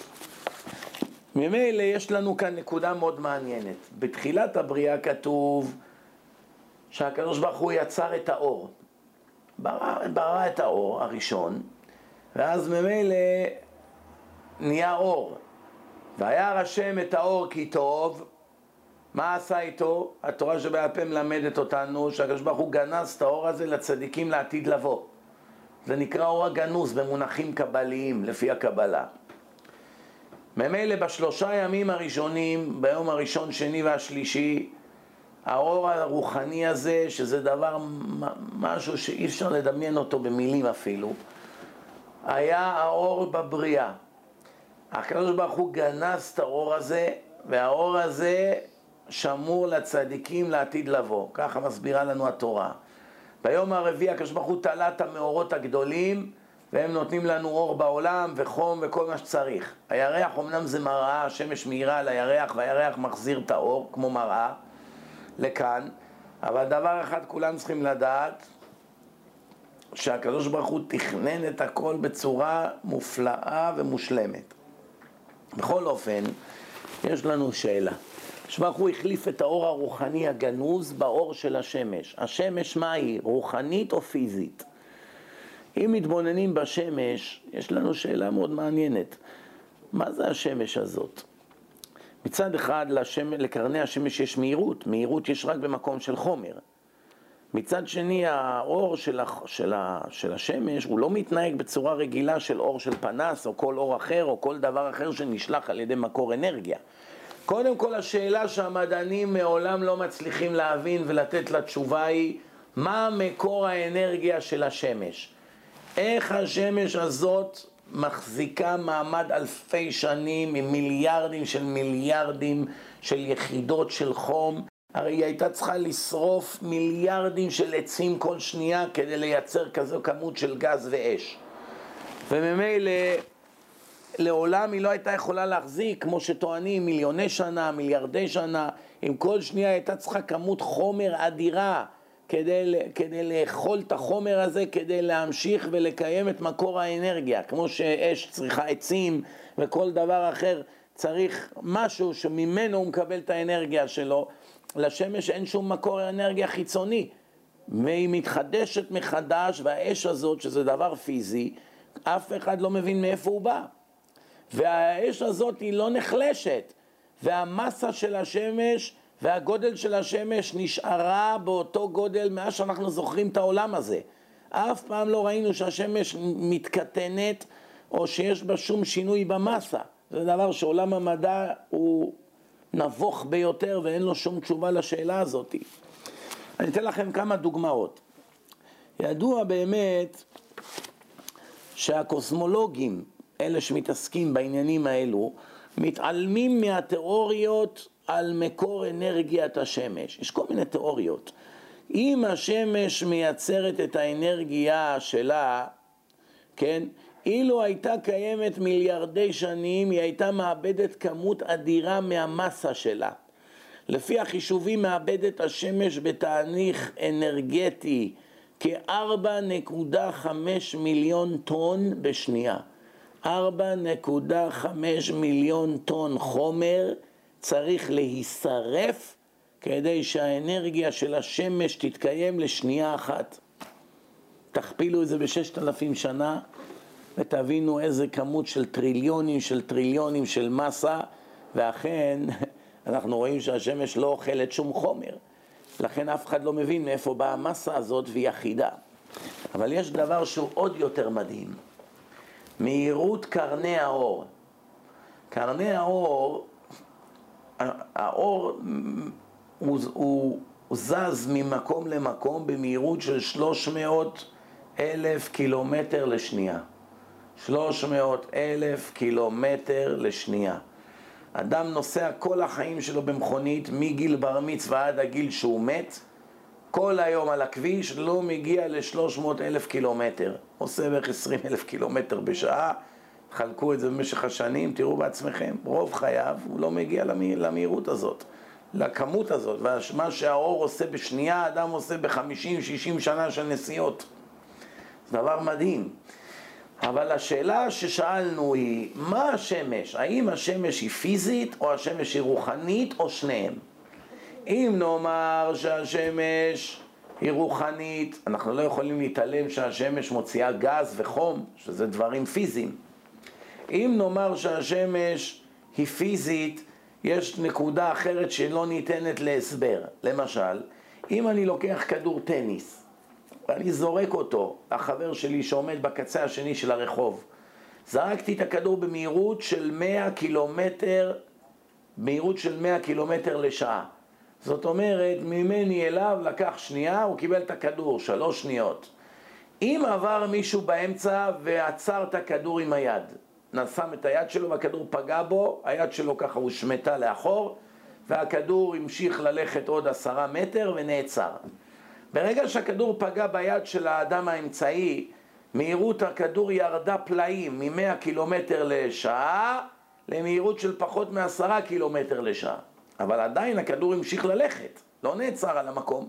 ממילא יש לנו כאן נקודה מאוד מעניינת. בתחילת הבריאה כתוב שהקדוש ברוך הוא יצר את האור. ברא, ברא את האור הראשון, ואז ממילא נהיה אור. וירא השם את האור כי טוב. מה עשה איתו? התורה שבעל פה מלמדת אותנו שהקדוש ברוך הוא גנז את האור הזה לצדיקים לעתיד לבוא. זה נקרא אור הגנוז במונחים קבליים לפי הקבלה. ממילא בשלושה ימים הראשונים, ביום הראשון, שני והשלישי, האור הרוחני הזה, שזה דבר, משהו שאי אפשר לדמיין אותו במילים אפילו, היה האור בבריאה. הקדוש ברוך הוא גנז את האור הזה, והאור הזה שמור לצדיקים לעתיד לבוא. ככה מסבירה לנו התורה. ביום הרביעי הקדוש ברוך הוא תלה את המאורות הגדולים, והם נותנים לנו אור בעולם וחום וכל מה שצריך. הירח אמנם זה מראה, השמש מאירה על הירח, והירח מחזיר את האור כמו מראה לכאן, אבל דבר אחד כולם צריכים לדעת, שהקדוש ברוך הוא תכנן את הכל בצורה מופלאה ומושלמת. בכל אופן, יש לנו שאלה. הקדוש ברוך הוא החליף את האור הרוחני הגנוז באור של השמש. השמש מה היא? רוחנית או פיזית? אם מתבוננים בשמש, יש לנו שאלה מאוד מעניינת. מה זה השמש הזאת? מצד אחד לשם, לקרני השמש יש מהירות, מהירות יש רק במקום של חומר. מצד שני האור של, הח, של, ה, של השמש הוא לא מתנהג בצורה רגילה של אור של פנס או כל אור אחר או כל דבר אחר שנשלח על ידי מקור אנרגיה. קודם כל השאלה שהמדענים מעולם לא מצליחים להבין ולתת לה תשובה היא מה מקור האנרגיה של השמש. איך השמש הזאת מחזיקה מעמד אלפי שנים עם מיליארדים של מיליארדים של יחידות של חום. הרי היא הייתה צריכה לשרוף מיליארדים של עצים כל שנייה כדי לייצר כזו כמות של גז ואש. וממילא לעולם היא לא הייתה יכולה להחזיק, כמו שטוענים, מיליוני שנה, מיליארדי שנה. עם כל שנייה הייתה צריכה כמות חומר אדירה כדי, כדי לאכול את החומר הזה, כדי להמשיך ולקיים את מקור האנרגיה. כמו שאש צריכה עצים וכל דבר אחר צריך משהו שממנו הוא מקבל את האנרגיה שלו. לשמש אין שום מקור אנרגיה חיצוני, והיא מתחדשת מחדש, והאש הזאת, שזה דבר פיזי, אף אחד לא מבין מאיפה הוא בא. והאש הזאת היא לא נחלשת, והמסה של השמש והגודל של השמש נשארה באותו גודל מאז שאנחנו זוכרים את העולם הזה. אף פעם לא ראינו שהשמש מתקטנת או שיש בה שום שינוי במסה. זה דבר שעולם המדע הוא נבוך ביותר ואין לו שום תשובה לשאלה הזאת. אני אתן לכם כמה דוגמאות. ידוע באמת שהקוסמולוגים, אלה שמתעסקים בעניינים האלו, מתעלמים מהתיאוריות על מקור אנרגיית השמש. יש כל מיני תיאוריות. אם השמש מייצרת את האנרגיה שלה, כן, אילו הייתה קיימת מיליארדי שנים, היא הייתה מאבדת כמות אדירה מהמסה שלה. לפי החישובים מאבדת השמש בתהליך אנרגטי כ-ארבע נקודה חמש מיליון טון בשנייה. ארבע נקודה חמש מיליון טון חומר צריך להישרף כדי שהאנרגיה של השמש תתקיים לשנייה אחת. תכפילו את זה בששת אלפים שנה ותבינו איזה כמות של טריליונים של טריליונים של מסה, ואכן אנחנו רואים שהשמש לא אוכלת שום חומר. לכן אף אחד לא מבין מאיפה באה המסה הזאת והיא אחידה. אבל יש דבר שהוא עוד יותר מדהים. מהירות קרני האור. קרני האור, האור הוא, הוא, הוא זז ממקום למקום במהירות של שלוש מאות אלף קילומטר לשנייה. שלוש מאות אלף קילומטר לשנייה. אדם נוסע כל החיים שלו במכונית, מגיל בר מצווה עד הגיל שהוא מת, כל היום על הכביש לא מגיע ל-שלוש מאות אלף קילומטר. עושה בערך עשרים אלף קילומטר בשעה, חלקו את זה במשך השנים, תראו בעצמכם, רוב חייו הוא לא מגיע למהירות הזאת, לכמות הזאת, ומה שהאור עושה בשנייה, האדם עושה ב-חמישים שישים שנה של נסיעות. זה דבר מדהים. אבל השאלה ששאלנו היא, מה השמש? האם השמש היא פיזית או השמש היא רוחנית או שניהם? אם נאמר שהשמש היא רוחנית, אנחנו לא יכולים להתעלם שהשמש מוציאה גז וחום, שזה דברים פיזיים. אם נאמר שהשמש היא פיזית, יש נקודה אחרת שלא ניתנת להסבר. למשל, אם אני לוקח כדור טניס, ואני זורק אותו לחבר שלי שעומד בקצה השני של הרחוב, זרקתי את הכדור במהירות של מאה קילומטר, מהירות של מאה קילומטר לשעה. זאת אומרת, ממני אליו לקח שנייה, הוא קיבל את הכדור, שלוש שניות. אם עבר מישהו באמצע ועצר את הכדור עם היד, נשם את היד שלו והכדור פגע בו, היד שלו ככה הושמטה לאחור, והכדור המשיך ללכת עוד עשרה מטר ונעצר. ברגע שהכדור פגע ביד של האדם האמצעי, מהירות הכדור ירדה פלאים מ-מאה קילומטר לשעה למהירות של פחות מ-עשרה קילומטר לשעה. אבל עדיין הכדור המשיך ללכת, לא נעצר על המקום.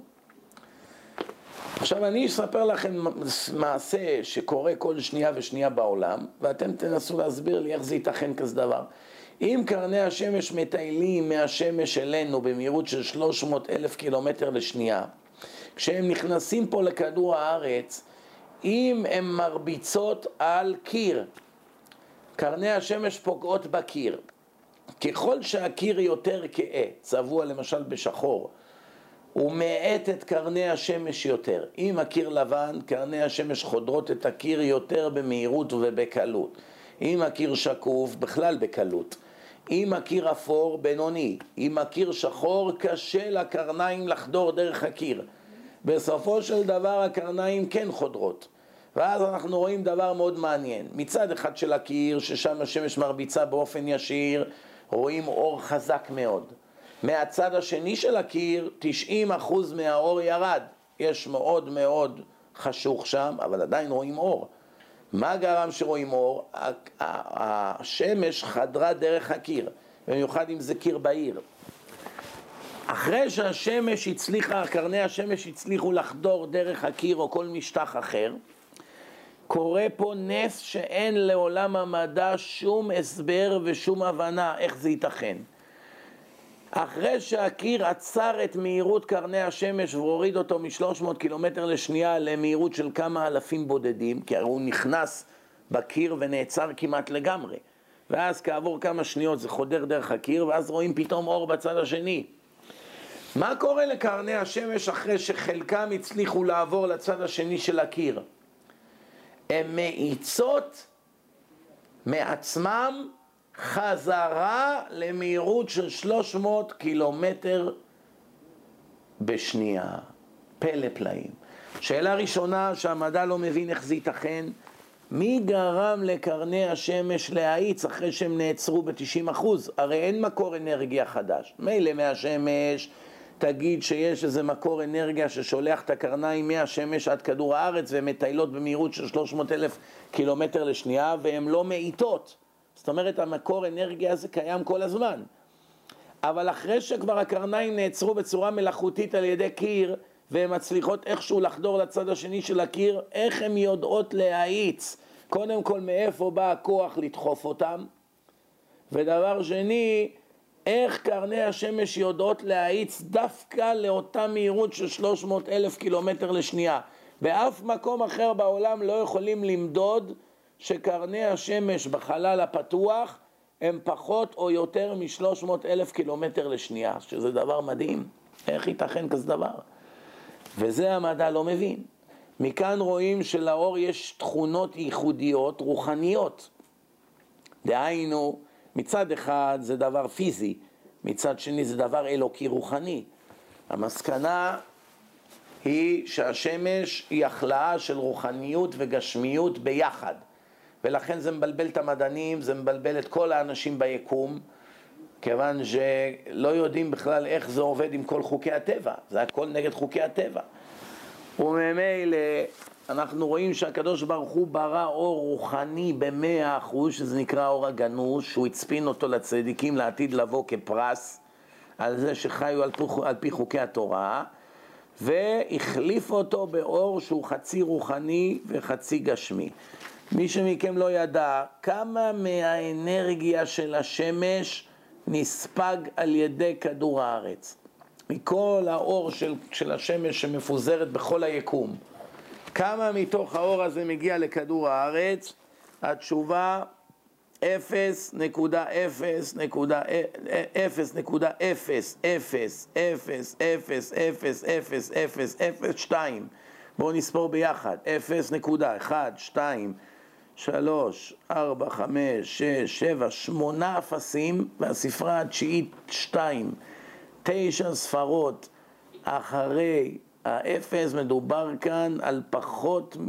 עכשיו אני אספר לכם מעשה שקורה כל שנייה ושנייה בעולם, ואתם תנסו להסביר לי איך זה ייתכן כזה דבר. אם קרני השמש מטיילים מהשמש אלינו במהירות של שלוש מאות אלף קילומטר לשנייה, כשהם נכנסים פה לכדור הארץ, אם הם מרביצות על קיר, קרני השמש פוגעות בקיר, ככל שהקיר יותר כהה, צבוע למשל בשחור, הוא מאט את קרני השמש יותר. אם הקיר לבן, קרני השמש חודרות את הקיר יותר במהירות ובקלות. אם הקיר שקוף, בכלל בקלות. אם הקיר אפור, בינוני. אם הקיר שחור, קשה לקרניים לחדור דרך הקיר. בסופו של דבר הקרניים כן חודרות. ואז אנחנו רואים דבר מאוד מעניין. מצד אחד של הקיר, ששם השמש מרביצה באופן ישיר, רואים אור חזק מאוד. מהצד השני של הקיר, תשעים אחוז מהאור ירד. יש מאוד מאוד חשוך שם, אבל עדיין רואים אור. מה גרם שרואים אור? השמש חדרה דרך הקיר, במיוחד אם זה קיר בעיר. אחרי שהשמש הצליחה, קרני השמש הצליחו לחדור דרך הקיר או כל משטח אחר, קורה פה נס שאין לעולם המדע שום הסבר ושום הבנה איך זה ייתכן. אחרי שהקיר עצר את מהירות קרני השמש והוריד אותו מ-שלוש מאות קילומטר לשנייה למהירות של כמה אלפים בודדים, כי הוא נכנס בקיר ונעצר כמעט לגמרי. ואז כעבור כמה שניות זה חודר דרך הקיר, ואז רואים פתאום אור בצד השני. מה קורה לקרני השמש אחרי שחלקם הצליחו לעבור לצד השני של הקיר? הן מאיצות מעצמם חזרה למהירות של שלוש מאות קילומטר בשנייה. פלא פלאים. שאלה ראשונה שהמדע לא מבין איך זה ייתכן, מי גרם לקרני השמש להאיץ אחרי שהם נעצרו ב-תשעים אחוז? הרי אין מקור אנרגיה חדש. מילא מהשמש תגיד שיש איזה מקור אנרגיה ששולח את הקרניים מהשמש עד כדור הארץ והן מטיילות במהירות של שלוש מאות אלף קילומטר לשנייה והן לא מאיטות. זאת אומרת, המקור אנרגיה הזה קיים כל הזמן. אבל אחרי שכבר הקרניים נעצרו בצורה מלאכותית על ידי קיר, והן מצליחות איכשהו לחדור לצד השני של הקיר, איך הן יודעות להאיץ? קודם כל, מאיפה בא הכוח לדחוף אותם? ודבר שני, איך קרני השמש יודעות להאיץ דווקא לאותה מהירות של שלוש מאות אלף קילומטר לשנייה? באף מקום אחר בעולם לא יכולים למדוד שקרני השמש בחלל הפתוח הם פחות או יותר מ-שלוש מאות אלף קילומטר לשנייה, שזה דבר מדהים. איך ייתכן כזה דבר? וזה המדע לא מבין. מכאן רואים שלאור יש תכונות ייחודיות רוחניות. דהיינו, מצד אחד זה דבר פיזי, מצד שני זה דבר אלוקי רוחני. המסקנה היא שהשמש היא הכלאה של רוחניות וגשמיות ביחד. ולכן זה מבלבל את המדענים, זה מבלבל את כל האנשים ביקום, כיוון שלא יודעים בכלל איך זה עובד עם כל חוקי הטבע. זה הכל נגד חוקי הטבע. וממילא אנחנו רואים שהקדוש ברוך הוא ברא אור רוחני במאה אחוז, שזה נקרא אור הגנוז, שהוא הצפין אותו לצדיקים לעתיד לבוא כפרס, על זה שחיו על פי, על פי חוקי התורה, והחליף אותו באור שהוא חצי רוחני וחצי גשמי. מי שמכם לא ידע, כמה מהאנרגיה של השמש נספג על ידי כדור הארץ? מכל האור של, של השמש שמפוזרת בכל היקום. כמה מתוך האור הזה מגיע לכדור הארץ? התשובה אפס נקודה אפס נקודה אפס נקודה אפס אפס אפס אפס אפס אפס אפס אפס שתיים. בואו נספור ביחד. אפס נקודה אחת, שתיים, שלוש, ארבע, חמש, שש, שבע, שמונה אפסים, והספרה התשיעית שתיים. תשע ספרות אחרי האפס. מדובר כאן על פחות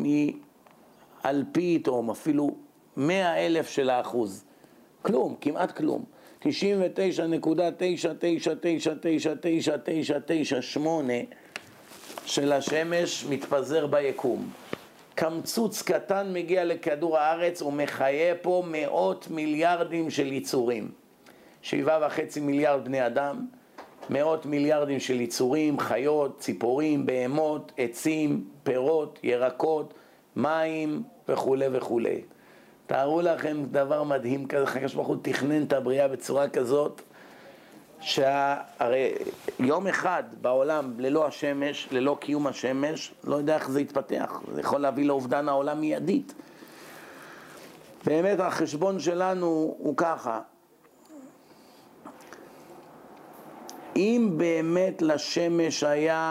מאלפית או אפילו מאה אלף של האחוז. כלום, כמעט כלום. תשעים ותשע נקודה תשע תשע תשע תשע תשע תשע תשע שמונה של השמש מתפזר ביקום. קמצוץ קטן מגיע לכדור הארץ ומחיה פה מאות מיליארדים של יצורים. שבעה וחצי מיליארד בני אדם, מאות מיליארדים של יצורים, חיות, ציפורים, בהמות, עצים, פירות, ירקות, מים וכו' וכו'. תארו לכם דבר מדהים כזה, הקדוש ברוך הוא תכנן את הבריאה בצורה כזאת, שהרי יום אחד בעולם ללא השמש, ללא קיום השמש, לא יודע איך זה יתפתח. זה יכול להביא לאובדן העולם מיידית. באמת החשבון שלנו הוא ככה. אם באמת לשמש היה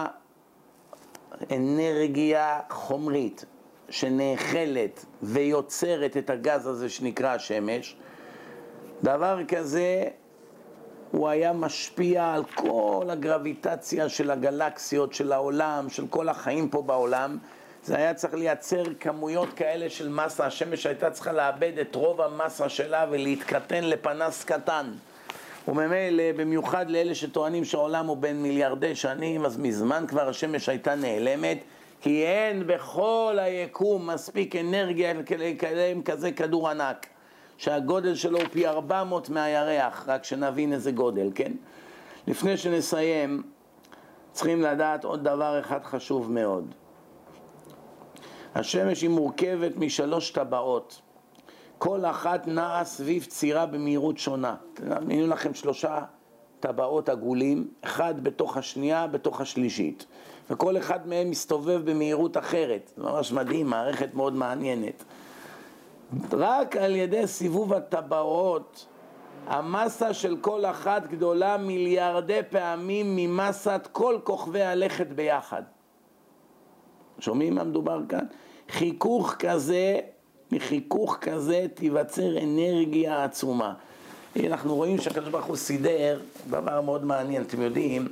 אנרגיה חומרית שנאכלת ויוצרת את הגז הזה שנקרא השמש, דבר כזה הוא היה משפיע על כל הגרביטציה של הגלקסיות, של העולם, של כל החיים פה בעולם. זה היה צריך לייצר כמויות כאלה של מסה. השמש הייתה צריכה לאבד את רוב המסה שלה ולהתקטן לפנס קטן. וממילא, במיוחד לאלה שטוענים שהעולם הוא בין מיליארדי שנים, אז מזמן כבר השמש הייתה נעלמת, כי אין בכל היקום מספיק אנרגיה לקיים כזה כדור ענק, שהגודל שלו הוא פי ארבע מאות מהירח, רק שנבין איזה גודל, כן? לפני שנסיים, צריכים לדעת עוד דבר אחד חשוב מאוד. השמש היא מורכבת משלוש טבעות. כל אחת נעה סביב צירה במהירות שונה. נהיו לכם שלושה טבעות עגולים, אחד בתוך השנייה, בתוך השלישית. וכל אחד מהם מסתובב במהירות אחרת. זה ממש מדהים, מערכת מאוד מעניינת. רק על ידי סיבוב הטבעות, המסה של כל אחת גדולה מיליארדי פעמים ממסת כל כוכבי הלכת ביחד. שומעים מה מדובר כאן? חיכוך כזה, מחיכוך כזה תיווצר אנרגיה עצומה. אנחנו רואים שהקדוש ברוך הוא סידר דבר מאוד מעניין. אתם יודעים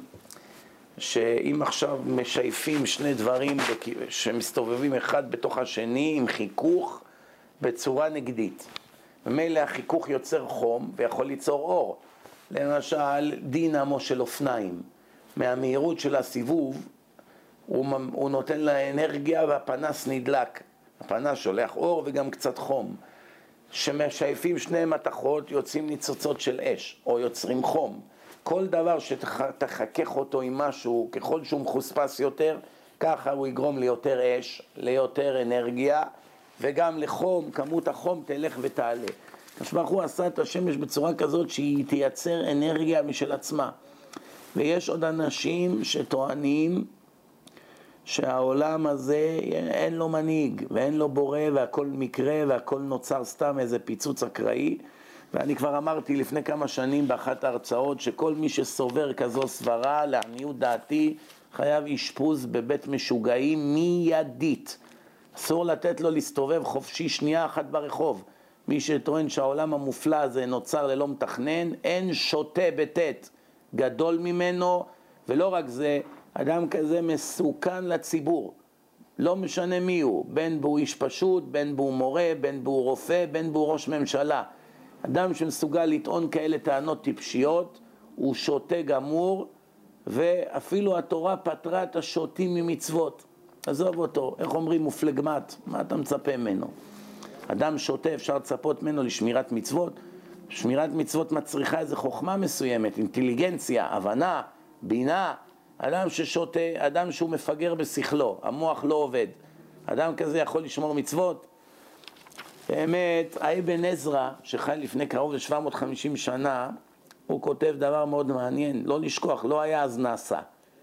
שאם עכשיו משייפים שני דברים שמסתובבים אחד בתוך השני עם חיכוך בצורה נגדית, ומילא החיכוך יוצר חום ויכול ליצור אור. למשל דינמו של אופניים, מהמהירות של הסיבוב הוא, הוא נותן לה אנרגיה והפנס נדלק. הפנס שולח אור וגם קצת חום. שמשייפים שני מתכות יוצאים ניצוצות של אש או יוצרים חום. כל דבר שתחכך אותו עם משהו, ככל שהוא מחוספס יותר, ככה הוא יגרום ליותר אש, ליותר אנרגיה, וגם לחום, כמות החום תלך ותעלה. הקדוש ברוך הוא עשה את השמש בצורה כזאת שהיא תייצר אנרגיה משל עצמה. ויש עוד אנשים שטוענים שהעולם הזה אין לו מנהיג ואין לו בורא והכל מקרה והכל נוצר סתם איזה פיצוץ אקראי. ואני כבר אמרתי לפני כמה שנים באחת ההרצאות שכל מי שסובר כזו סברה, לעניות דעתי, חייב אשפוז בבית משוגעים מיידית. אסור לתת לו להסתובב חופשי שנייה אחת ברחוב. מי שטוען שהעולם המופלא הזה נוצר ללא מתכנן, אין שוטה בטט גדול ממנו. ולא רק זה, אדם כזה מסוכן לציבור, לא משנה מי הוא, בין בו איש פשוט, בין בו מורה, בין בו רופא, בין בו ראש ממשלה. אדם שמסוגל לטעון כאלה טענות טיפשיות, הוא שוטה גמור, ואפילו התורה פטרה את השוטים ממצוות. עזוב אותו, איך אומרים מופלגמת, מה אתה מצפה ממנו? אדם שוטה אפשר לצפות ממנו לשמירת מצוות, שמירת מצוות מצריכה איזו חוכמה מסוימת, אינטליגנציה, הבנה, בינה. אדם ששוטה, אדם שהוא מפגר בשכלו, המוח לא עובד, אדם כזה יכול לשמור מצוות? באמת, האבן עזרא, שחי לפני קרוב ל-שבע מאות וחמישים שנה, הוא כותב דבר מאוד מעניין, לא לשכוח, לא היה אז נאסא,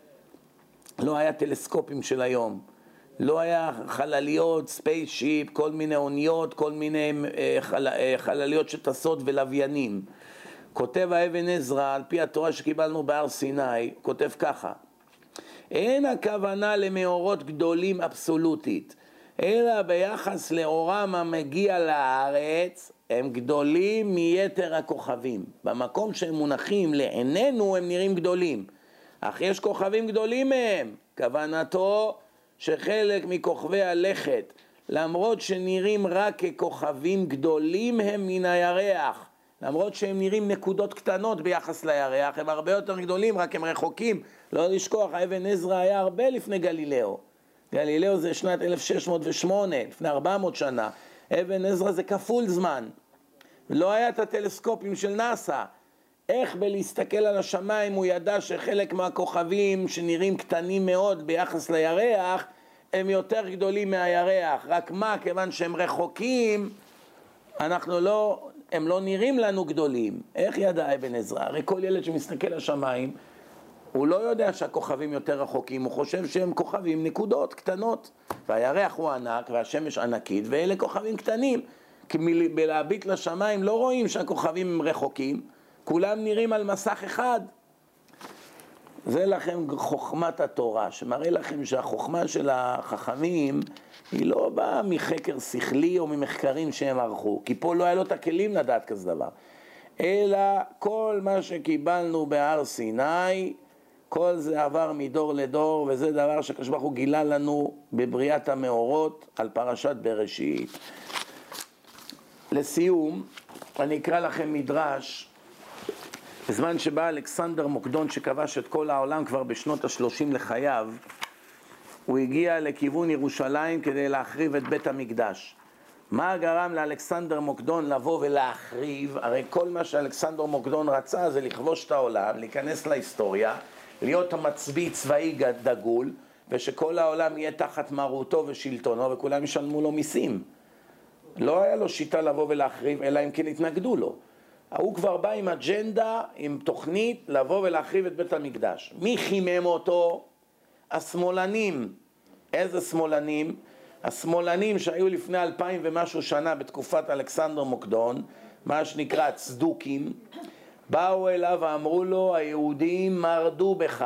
לא היה טלסקופים של היום, לא היה חלליות, ספייסשיפ, כל מיני אוניות, כל מיני חל... חלליות שטסות ולוויינים. כותב האבן עזרא, על פי התורה שקיבלנו בהר סיני, כותב ככה: אין הכוונה למאורות גדולים אבסולוטית, אלא ביחס לאורם המגיע לארץ, הם גדולים מיתר הכוכבים. במקום שהם מונחים לעינינו הם נראים גדולים, אך יש כוכבים גדולים מהם. כוונתו שחלק מכוכבי הלכת, למרות שנראים רק ככוכבים גדולים, הם מן הירח. למרות שהם נראים נקודות קטנות ביחס לירח, הם הרבה יותר גדולים, רק הם רחוקים. לא לשכוח, האבן עזרא היה הרבה לפני גלילאו. גלילאו זה שנת אלף שש מאות ושמונה, לפני ארבע מאות שנה. אבן עזרא זה כפול זמן. לא היה את הטלסקופים של נאסא. איך בלהסתכל על השמיים הוא ידע שחלק מהכוכבים שנראים קטנים מאוד ביחס לירח, הם יותר גדולים מהירח. רק מה, כיוון שהם רחוקים, אנחנו לא... הם לא נראים לנו גדולים. איך ידע אבן עזרא? הרי כל ילד שמסתכל לשמיים, הוא לא יודע שהכוכבים יותר רחוקים, הוא חושב שהם כוכבים נקודות קטנות. והירח הוא ענק והשמש ענקית, ואלה כוכבים קטנים. כי בלהביט לשמיים לא רואים שהכוכבים הם רחוקים, כולם נראים על מסך אחד. זה לכם חוכמת התורה, שמראה לכם שהחוכמה של החכמים היא לא באה מחקר שכלי או ממחקרים שהם ערכו, כי פה לא היה לו את הכלים לדעת כזה דבר, אלא כל מה שקיבלנו בהר סיני, כל זה עבר מדור לדור, וזה דבר שהקדוש ברוך הוא גילה לנו בבריאת המאורות על פרשת בראשית. לסיום, אני אקרא לכם מדרש, בזמן שבא אלכסנדר מוקדון שכבש את כל העולם כבר בשנות השלושים לחייו, הוא הגיע לכיוון ירושלים כדי להחריב את בית המקדש. מה גרם לאלכסנדר מוקדון לבוא ולהחריב? הרי כל מה שאלכסנדר מוקדון רצה זה לכבוש את העולם, להיכנס להיסטוריה, להיות המצביא צבאי דגול, ושכל העולם יהיה תחת מרותו ושלטונו וכולם ישלמו לו מיסים. לא היה לו שיטה לבוא ולהחריב, אלא אם כן התנגדו לו. הוא כבר בא עם אג'נדה, עם תוכנית, לבוא ולהחריב את בית המקדש. מי חימם אותו? השמאלנים. איזה שמאלנים? השמאלנים שהיו לפני אלפיים ומשהו שנה בתקופת אלכסנדר מוקדון, מה שנקרא צדוקים, באו אליו ואמרו לו, היהודים מרדו בך.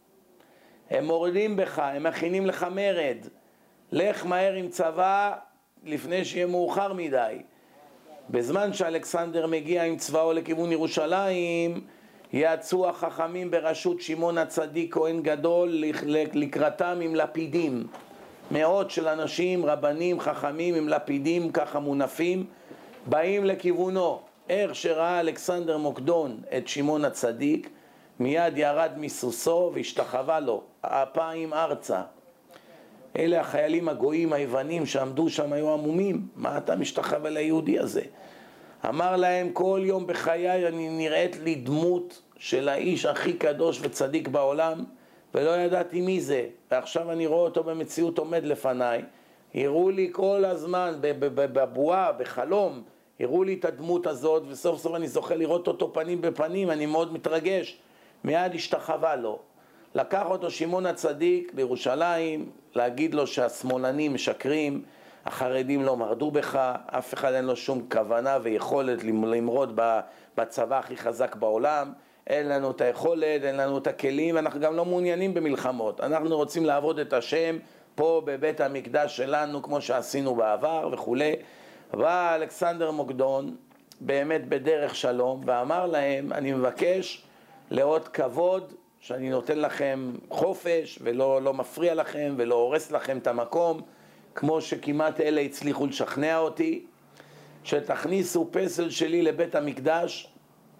הם מורדים בך, הם מכינים לך מרד. לך מהר עם צבא לפני שיהיה מאוחר מדי. בזמן שאלכסנדר מגיע עם צבאו לכיוון ירושלים, יצאו החכמים בראשות שמעון הצדיק כהן גדול לקראתם עם לפידים. מאות של אנשים, רבנים, חכמים עם לפידים ככה מונפים, באים לכיוונו. איך שראה אלכסנדר מוקדון את שמעון הצדיק, מיד ירד מסוסו והשתחווה לו, אפיים ארצה. אלה החיילים הגויים היוונים שעמדו שם היו עמומים, מה אתה משתחווה ליהודי הזה? אמר להם, כל יום בחיי אני נראית לי דמות של האיש הכי קדוש וצדיק בעולם, ולא ידעתי מי זה, ועכשיו אני רואה אותו במציאות עומד לפניי. הראו לי כל הזמן בבועה, בחלום, הראו לי את הדמות הזאת, וסוף סוף אני זוכה לראות אותו פנים בפנים, אני מאוד מתרגש. מיד השתחווה לו. לקח אותו שמעון הצדיק לירושלים, להגיד לו שהשמאלנים משקרים, החרדים לא מרדו בך, אף אחד אין לו שום כוונה ויכולת למרוד בצבא הכי חזק בעולם, אין לנו את היכולת, אין לנו את הכלים, אנחנו גם לא מעוניינים במלחמות, אנחנו רוצים לעבוד את השם פה בבית המקדש שלנו כמו שעשינו בעבר וכו'. בא אלכסנדר מוקדון באמת בדרך שלום ואמר להם, אני מבקש לאות כבוד שאני נותן לכם חופש ולא לא מפריע לכם ולא הורס לכם את המקום, כמו שכמעט אלה הצליחו לשכנע אותי, שתכניסו פסל שלי לבית המקדש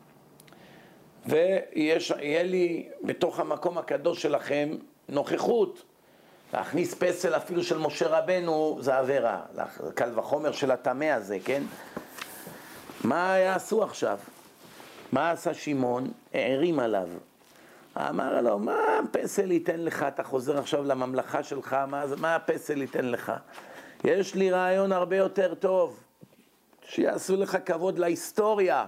ויהיה לי בתוך המקום הקדוש שלכם נוכחות. להכניס פסל אפילו של משה רבנו זה עבירה, קל וחומר של הטמא הזה, כן? מה יעשו עכשיו? מה עשה שמעון? הערים עליו. אמר לו, מה הפסל ייתן לך? אתה חוזר עכשיו לממלכה שלך, מה, מה הפסל ייתן לך? יש לי רעיון הרבה יותר טוב, שיעשו לך כבוד להיסטוריה.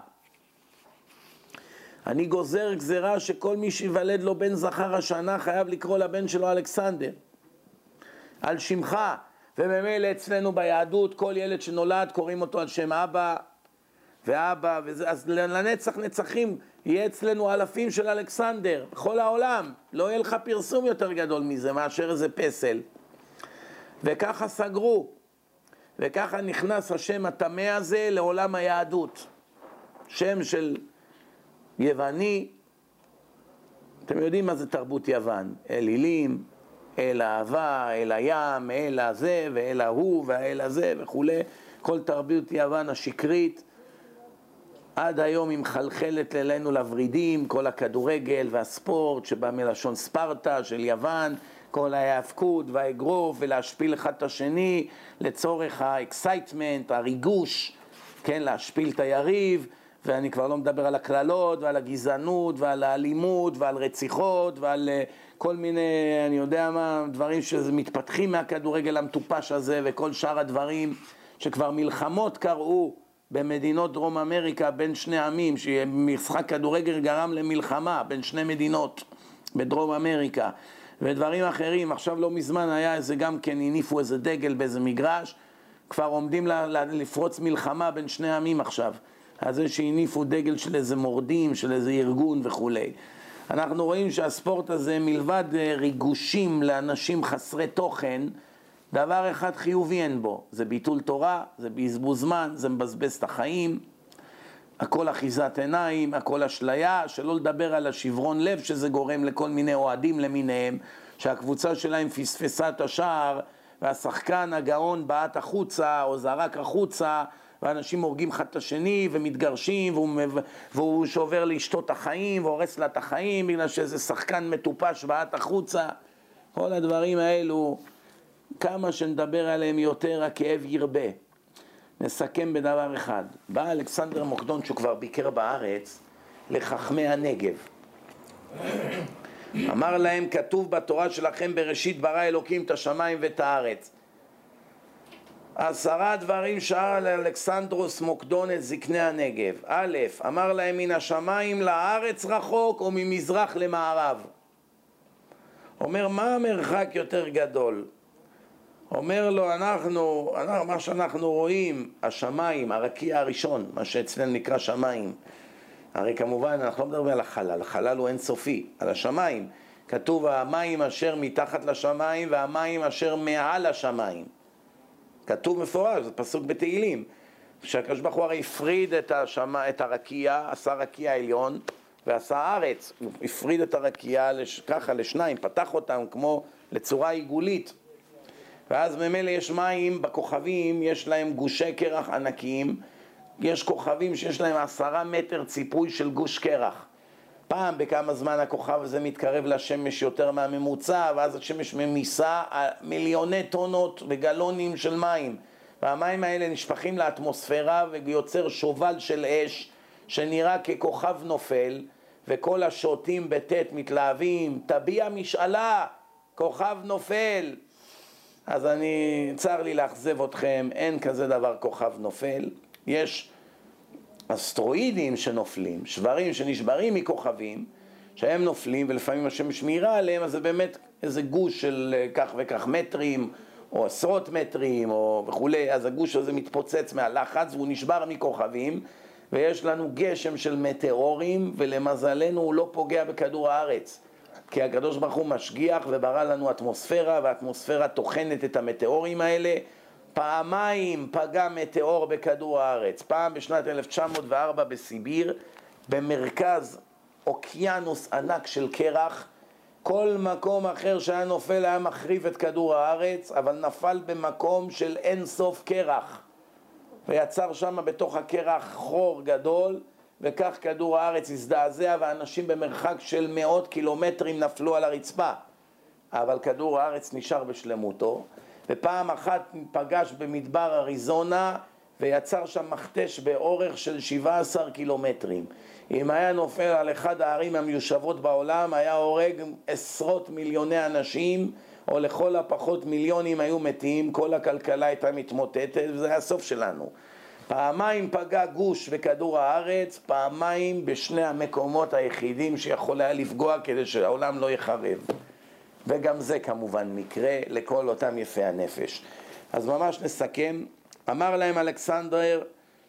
אני גוזר גזרה שכל מי שיוולד לו בן זכר השנה חייב לקרוא לבן שלו אלכסנדר. על שמך, וממילא אצלנו ביהדות כל ילד שנולד קוראים אותו על שם אבא ואבא, וזה, אז לנצח נצחים יהיה אצלנו אלפים של אלכסנדר בכל העולם, לא יהיה לך פרסום יותר גדול מזה מאשר איזה פסל. וככה סגרו, וככה נכנס השם הטמא הזה לעולם היהדות, שם של יווני. אתם יודעים מה זה תרבות יוון, אלילים, אל האהבה, אל הים, אל הזה ואל ההוא ואל הזה וכו'. כל תרבות יוון השקרית עד היום היא מחלחלת אלינו לוורידים, כל הכדורגל והספורט שבא מלשון ספרטה של יוון, כל ההאבקות והאגרוף ולהשפיל אחד את השני לצורך האקסייטמנט, הריגוש, כן, להשפיל את היריב. ואני כבר לא מדבר על הכללות ועל הגזענות ועל האלימות ועל רציחות ועל כל מיני, אני יודע מה, דברים שמתפתחים מהכדורגל המטופש הזה וכל שאר הדברים שכבר מלחמות קראו במדינות דרום אמריקה בין שני עמים, שמשחק כדורגל גרם למלחמה בין שני מדינות בדרום אמריקה ודברים אחרים. עכשיו לא מזמן היה איזה גם כן, הניפו איזה דגל באיזה מגרש, כבר עומדים לפרוץ מלחמה בין שני עמים עכשיו. אז זה שהניפו דגל של איזה מורדים, של איזה ארגון וכו'. אנחנו רואים שהספורט הזה, מלבד ריגושים לאנשים חסרי תוכן, דבר אחד חיובי אין בו, זה ביטול תורה, זה בזבוז זמן, זה מבזבז את החיים, הכל אחיזת עיניים, הכל אשליה, שלא לדבר על השברון לב שזה גורם לכל מיני אוהדים למיניהם, שהקבוצה שלהם פספסה את השער, והשחקן הגאון בעט החוצה או זרק החוצה, ואנשים הורגים אחד את השני ומתגרשים, והוא, והוא שובר לאשתו את החיים והורס לה את החיים, בגלל שזה שחקן מטופש בעט החוצה. כל הדברים האלו, כמה שנדבר עליהם יותר, הכאב ירבה. נסכם בדבר אחד. בא אלכסנדר מוקדון, שהוא כבר ביקר בארץ, לחכמי הנגב. אמר להם, כתוב בתורה שלכם, בראשית ברא אלוקים את השמיים ואת הארץ. עשרה דברים שאל אלכסנדרוס מוקדון את זקני הנגב. א', אמר להם, מן השמיים לארץ רחוק או ממזרח למערב? אומר, מה המרחק יותר גדול? אומר לו, אנחנו, מה שאנחנו רואים, השמיים, הרקיע הראשון, מה שאצלנו נקרא שמיים. הרי כמובן, אנחנו לא מדברים על החלל, החלל הוא אינסופי, על השמיים. כתוב, המים אשר מתחת לשמיים והמים אשר מעל השמיים. כתוב מפורש, זה פסוק בתהילים. שהקדוש ברוך הוא הרי הפריד את, השמה, את הרקיע, עשה רקיע עליון, ועשה ארץ. הוא הפריד את הרקיע לש, ככה לשניים, פתח אותם כמו לצורה עיגולית. ואז ממילא יש מים בכוכבים, יש להם גושי קרח ענקיים, יש כוכבים שיש להם עשרה מטר ציפוי של גוש קרח. פעם בכמה זמן הכוכב הזה מתקרב לשמש יותר מהממוצע, ואז השמש ממיסה מיליוני טונות וגלונים של מים. והמים האלה נשפכים לאטמוספירה ויוצר שובל של אש שנראה ככוכב נופל, וכל השוטים בטט מתלהבים, תביע משאלה, כוכב נופל. אז אני, צר לי לאכזב אתכם, אין כזה דבר כוכב נופל. יש אסטרואידים שנופלים, שברים שנשברים מכוכבים, שהם נופלים ולפעמים השמש מאירה עליהם, אז זה באמת איזה גוש של כך וכך מטרים, או עשרות מטרים, או וכולי, אז הגוש הזה מתפוצץ מהלחץ והוא נשבר מכוכבים, ויש לנו גשם של מטאורים, ולמזלנו הוא לא פוגע בכדור הארץ. כי הקדוש ברוך הוא משגיח וברא לנו אטמוספירה, והאטמוספירה תוכנת את המטאורים האלה. פעמיים פגע מטאור בכדור הארץ, פעם בשנת אלף תשע מאות וארבע בסיביר, במרכז אוקיינוס ענק של קרח. כל מקום אחר שהיה נופל היה מחריב את כדור הארץ, אבל נפל במקום של אין סוף קרח, ויצר שם בתוך הקרח חור גדול, וכך כדור הארץ הזדעזע, ואנשים במרחק של מאות קילומטרים נפלו על הרצפה, אבל כדור הארץ נשאר בשלמותו. ופעם אחת פגש במדבר אריזונה ויצר שם מכתש באורך של שבעה עשר קילומטרים. אם היה נופל על אחד הערים המיושבות בעולם, היה הורג עשרות מיליוני אנשים, או לכל הפחות מיליונים היו מתים, כל הכלכלה הייתה מתמוטטת, וזה היה הסוף שלנו. פעמיים פגע גוש בכדור הארץ, פעמיים בשני המקומות היחידים שיכול היה לפגוע כדי שהעולם לא יחרב. וגם זה כמובן מקרה לכל אותם יפי הנפש. אז ממש נסכם. אמר להם אלכסנדר,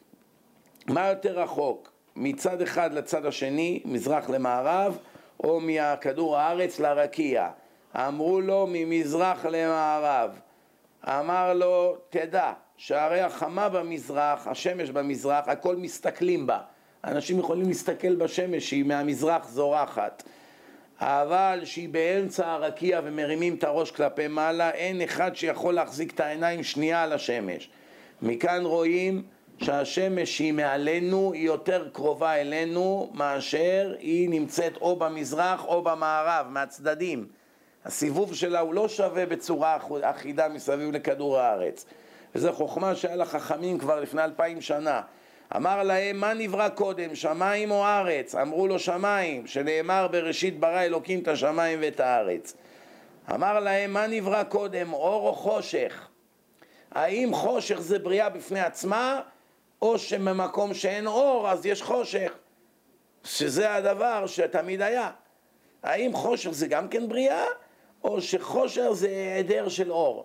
מה יותר רחוק? מצד אחד לצד השני, מזרח למערב, או מהכדור הארץ לרקיע? אמרו לו, ממזרח למערב. אמר לו, תדע שהרי החמה במזרח, השמש במזרח, הכל מסתכלים בה. אנשים יכולים להסתכל בשמש שהיא מהמזרח זורחת. אבל שהיא באמצע הרקיע ומרימים את הראש כלפי מעלה, אין אחד שיכול להחזיק את העיניים שנייה על השמש. מכאן רואים שהשמש שהיא מעלינו היא יותר קרובה אלינו מאשר היא נמצאת או במזרח או במערב, מהצדדים. הסיבוב שלה הוא לא שווה בצורה אחידה מסביב לכדור הארץ. וזו חוכמה שהיה לחכמים כבר לפני אלפיים שנה. אמר להם, מה נברא קודם, שמיים או ארץ? אמרו לו, שמיים, שנאמר בראשית ברא אלוקים את השמיים ואת הארץ. אמר להם, מה נברא קודם, אור או חושך? האם חושך זה בריאה בפני עצמה, או שממקום שאין אור אז יש חושך, שזה הדבר שתמיד היה? האם חושך זה גם כן בריאה, או שחושך זה היעדר של אור?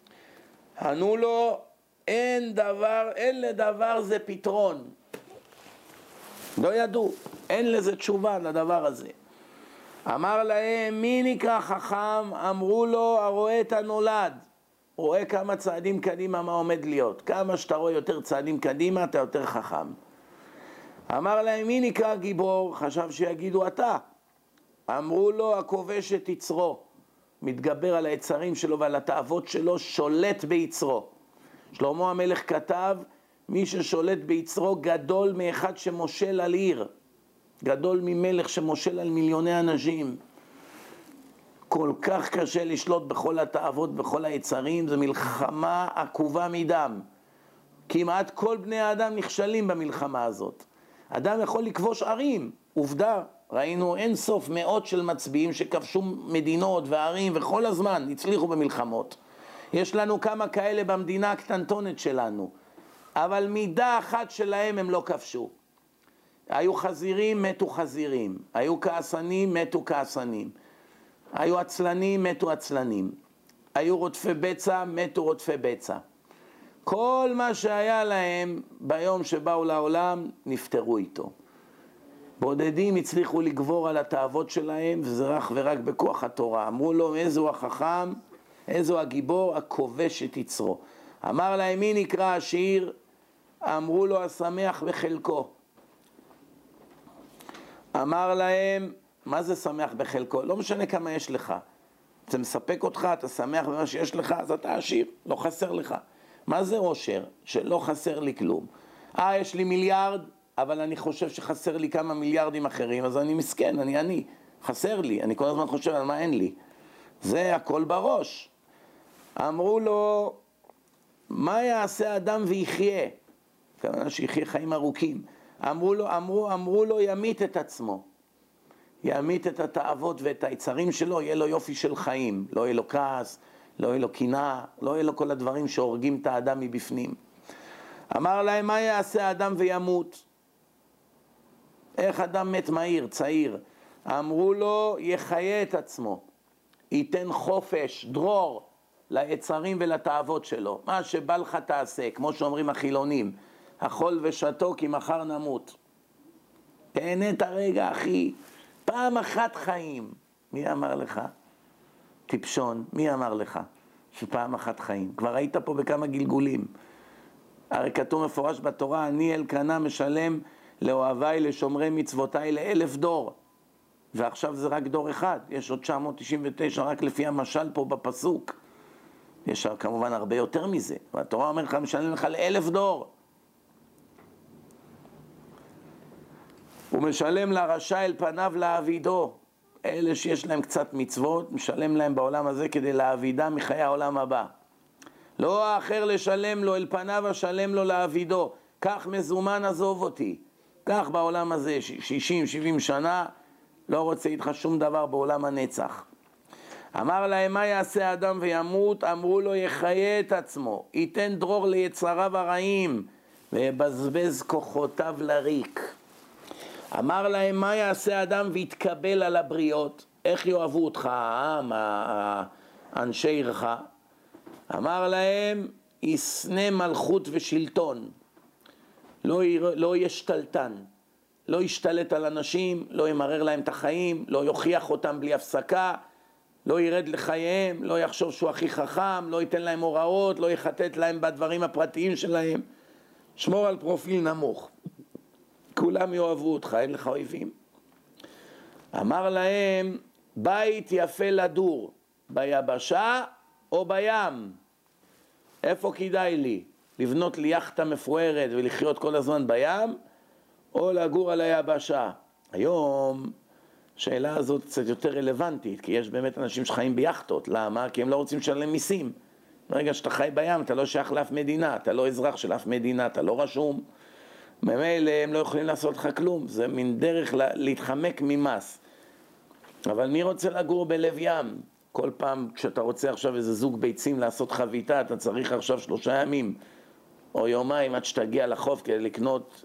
ענו לו, אין דבר, אין לדבר זה פתרון. לא ידעו, אין לזה תשובה לדבר הזה. אמר להם, מי נקרא חכם? אמרו לו, הרואה את הנולד. רואה כמה צעדים קדימה מה עומד להיות. כמה שאתה רואה יותר צעדים קדימה, אתה יותר חכם. אמר להם, מי נקרא גיבור? חשב שיגידו אתה. אמרו לו, הכובש את יצרו. מתגבר על היצרים שלו ועל התאוות שלו, שולט ביצרו. שלמה המלך כתב, מי ששולט ביצרו גדול מאחד שמושל על עיר. גדול ממלך שמושל על מיליוני אנשים. כל כך קשה לשלוט בכל התאוות, בכל היצרים, זו מלחמה עקובה מדם. כמעט כל בני האדם נכשלים במלחמה הזאת. אדם יכול לכבוש ערים, עובדה, ראינו אין סוף מאות של מצביעים שכבשו מדינות וערים וכל הזמן הצליחו במלחמות. יש לנו כמה כאלה במדינה הקטנטונת שלנו, אבל מידה אחת שלהם הם לא כבשו. היו חזירים, מתו חזירים, היו כעסנים, מתו כעסנים, היו עצלנים, מתו עצלנים, היו רודפי בצע, מתו רודפי בצע. כל מה שהיה להם ביום שבאו לעולם נפטרו איתו. בודדים הצליחו לגבור על התאוות שלהם, וזה רק ורק בכוח התורה. אמרו לו, איזו החכם, איזו הגיבור, הכובש את יצרו. אמר להם, מי נקרא עשיר? אמרו לו, השמח בחלקו. אמר להם, מה זה שמח בחלקו? לא משנה כמה יש לך. זה מספק אותך, אתה שמח במה שיש לך, אז אתה עשיר, לא חסר לך. מה זה עושר? שלא חסר לי כלום. אה, יש לי מיליארד, אבל אני חושב שחסר לי כמה מיליארדים אחרים, אז אני מסכן, אני אני. חסר לי, אני כל הזמן חושב על מה אין לי. זה הכל בראש. אמרו לו, מה יעשה אדם ויחיה? כמובן שיחיה חיים ארוכים. אמרו לו, אמרו, אמרו לו, ימית את עצמו. ימית את התאוות ואת היצרים שלו, יהיה לו יופי של חיים. לא יהיה לו כעס, לא יהיה לו קנאה, לא יהיה לו כל הדברים שהורגים את האדם מבפנים. אמר להם, מה יעשה האדם וימות? איך אדם מת מהיר, צעיר? אמרו לו, יחיה את עצמו. ייתן חופש, דרור, ליצרים ולתאוות שלו. מה שבא לך תעשה, כמו שאומרים החילונים. אכול ושתו כי מחר נמות. תהנה את הרגע, אחי. פעם אחת חיים. מי אמר לך? טיפשון, מי אמר לך? שפעם אחת חיים. כבר היית פה בכמה גלגולים. הרי כתוב מפורש בתורה, אני אלקנה משלם לאוהביי, לשומרי מצוותיי, לאלף דור. ועכשיו זה רק דור אחד. יש עוד תשע מאות תשעים ותשע רק לפי המשל פה בפסוק. יש כמובן הרבה יותר מזה. והתורה אומר לך, משלם לך לאלף דור. הוא משלם לרשע אל פניו להעבידו. אלה שיש להם קצת מצוות, משלם להם בעולם הזה כדי להעבידם מחיי העולם הבא. לא האחר לשלם לו, אל פניו אשלם לו להעבידו. כך מזומן עזוב אותי. כך בעולם הזה, שישים שבעים שנה, לא רוצה איתך שום דבר בעולם הנצח. אמר להם, מה יעשה האדם וימות? אמרו לו, יחיה את עצמו, ייתן דרור ליצריו הרעים, ויבזבז כוחותיו לריק. אמר להם, מה יעשה האדם ויתקבל על הבריות? איך יאהבו אותך העם, אנשי עירך? אמר להם, ישנא מלכות ושלטון, לא, לא ישתלטן, לא ישתלט על אנשים, לא ימרר להם את החיים, לא יוכיח אותם בלי הפסקה, לא ירד לחייהם, לא יחשוב שהוא הכי חכם, לא ייתן להם הוראות, לא יחטט להם בדברים הפרטיים שלהם. שמור על פרופיל נמוך. כולם יאהבו אותך, אין לך אויבים. אמר להם, בית יפה לדור, ביבשה או בים? איפה כדאי לי? לבנות לי יחטה מפוארת ולחיות כל הזמן בים, או לגור על היבשה? היום השאלה הזאת קצת יותר רלוונטית, כי יש באמת אנשים שחיים ביחטות. למה? כי הם לא רוצים לשלם מיסים. ברגע שאתה חי בים, אתה לא שייך לאף מדינה, אתה לא אזרח של אף מדינה, אתה לא רשום. ממילא הם לא יכולים לעשות לך כלום, זה מין דרך להתחמק ממס. אבל מי רוצה לגור בלב ים? כל פעם כשאתה רוצה עכשיו איזה זוג ביצים לעשות חביתה, אתה צריך עכשיו שלושה ימים או יומיים עד שתגיע לחוף כדי לקנות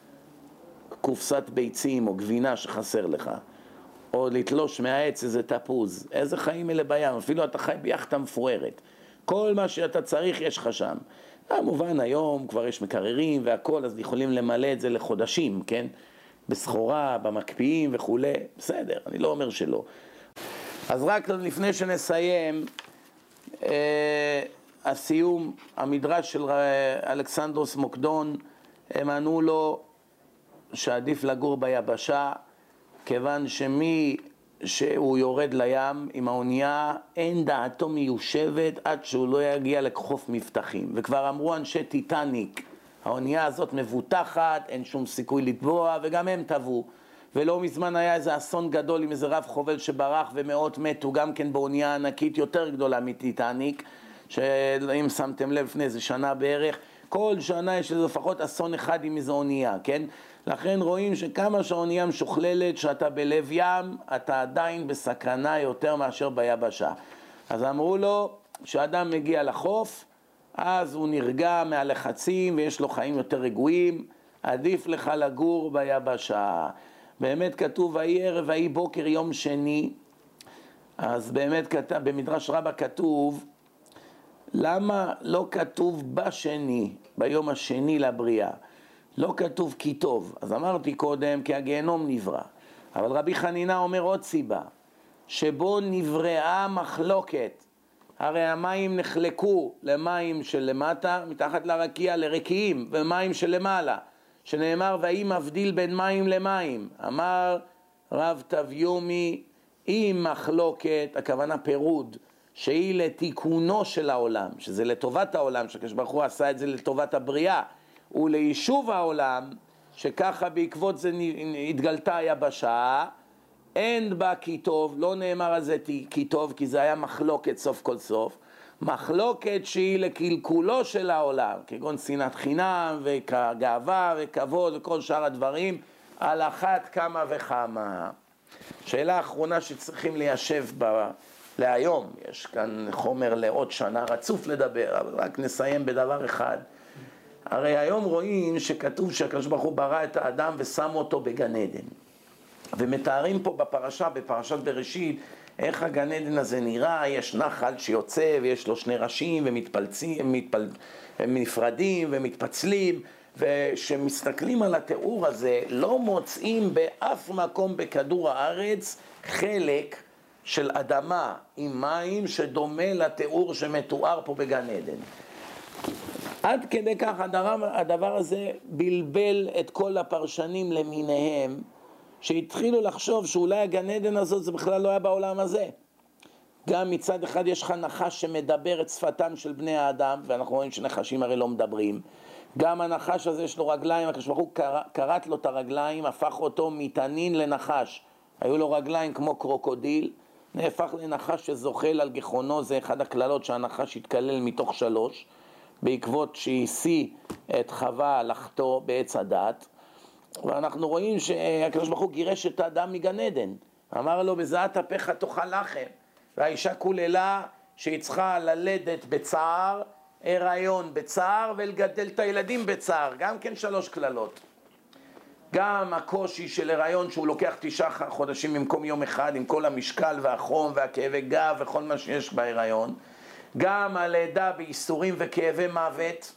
קופסת ביצים או גבינה שחסר לך, או לתלוש מהעץ איזה תפוז. איזה חיים אלה בים? אפילו אתה חי ביחטה מפוארת, כל מה שאתה צריך יש לך שם. כמובן היום כבר יש מקררים והכל, אז יכולים למלא את זה לחודשים, כן? בסחורה, במקפיאים וכו', בסדר, אני לא אומר שלא. אז רק לפני שנסיים, אה, הסיום, המדרש של אלכסנדרוס מוקדון, הם ענו לו שעדיף לגור ביבשה, כיוון שמי שהוא יורד לים עם האונייה, אין דעתו מיושבת עד שהוא לא יגיע לחוף מבטחים. וכבר אמרו אנשי טיטניק, האונייה הזאת מבוטחת, אין שום סיכוי לטבוע, וגם הם טבעו. ולא מזמן היה איזה אסון גדול עם איזה רב חובל שברח ומאות מתו, גם כן באונייה ענקית יותר גדולה מטיטניק, שאם שמתם לב לפני איזה שנה בערך, כל שנה יש לפחות אסון אחד עם איזו אונייה, כן? לכן רואים שכמה שהאונייה משוכללת, שאתה בלב ים, אתה עדיין בסכנה יותר מאשר ביבשה. אז אמרו לו, כשאדם מגיע לחוף, אז הוא נרגע מהלחצים ויש לו חיים יותר רגועים, עדיף לך לגור ביבשה. באמת כתוב, ויהי ערב ויהי בוקר יום שני, אז באמת כתב, במדרש רבה כתוב, למה לא כתוב בשני, ביום השני לבריאה? לא כתוב כי טוב. אז אמרתי קודם, כי הגיהנום נברא. אבל רבי חנינה אומר עוד סיבה, שבו נבראה מחלוקת. הרי המים נחלקו למים של למטה, מתחת לרקיע לרקיעים, ומים של למעלה. שנאמר, והיא מבדיל בין מים למים. אמר רב תביומי, היא מחלוקת, הכוונה פירוד, שהיא לתיקונו של העולם, שזה לטובת העולם, שקדוש ברוך הוא עשה את זה לטובת הבריאה, וליישוב העולם, שככה בעקבות זה התגלתה היבשה, אין בה כי טוב, לא נאמר על זה כי טוב, כי זה היה מחלוקת סוף כל סוף, מחלוקת שהיא לקלקולו של העולם, כגון שנאת חינם וגאווה וכבוד וכל שאר הדברים, על אחת כמה וכמה. שאלה האחרונה שצריכים ליישב בה להיום, יש כאן חומר לעוד שנה רצוף לדבר, אבל רק נסיים בדבר אחד. הרי היום רואים שכתוב שהקדוש ברוך הוא ברא את האדם ושם אותו בגן עדן. ומתארים פה בפרשה, בפרשת בראשית, איך הגן עדן הזה נראה, יש נחל שיוצא ויש לו שני ראשים ומתפלצים, מתפל... הם נפרדים ומתפצלים, ושמסתכלים על התיאור הזה, לא מוצאים באף מקום בכדור הארץ חלק של אדמה עם מים שדומה לתיאור שמתואר פה בגן עדן. עד כדי כך הדבר, הדבר הזה בלבל את כל הפרשנים למיניהם, שהתחילו לחשוב שאולי הגן עדן הזאת זה בכלל לא היה בעולם הזה. גם מצד אחד יש לך נחש שמדבר את שפתם של בני האדם, ואנחנו רואים שנחשים הרי לא מדברים. גם הנחש הזה יש לו רגליים, הקדוש ברוך הוא קרט לו את הרגליים, הפך אותו מתנין לנחש. היו לו רגליים כמו קרוקודיל, נהפך לנחש שזוחל על גחונו, זה אחד הכללות שהנחש התקלל מתוך שלוש, בעקבות שהשיא את חווה לחתו בעץ הדת. ואנחנו רואים שהקדוש ברוך הוא גירש את האדם מגן עדן, אמר לו בזעת אפיך תאכל לחם, והאישה כוללה שהיא צריכה ללדת בצער, הריון בצער ולגדל את הילדים בצער, גם כן שלוש כללות. גם הקושי של הריון שהוא לוקח תשעה חודשים במקום יום אחד עם כל המשקל והחום והכאבי גב וכל מה שיש בהיריון, גם הלידה בייסורים וכאבי מוות,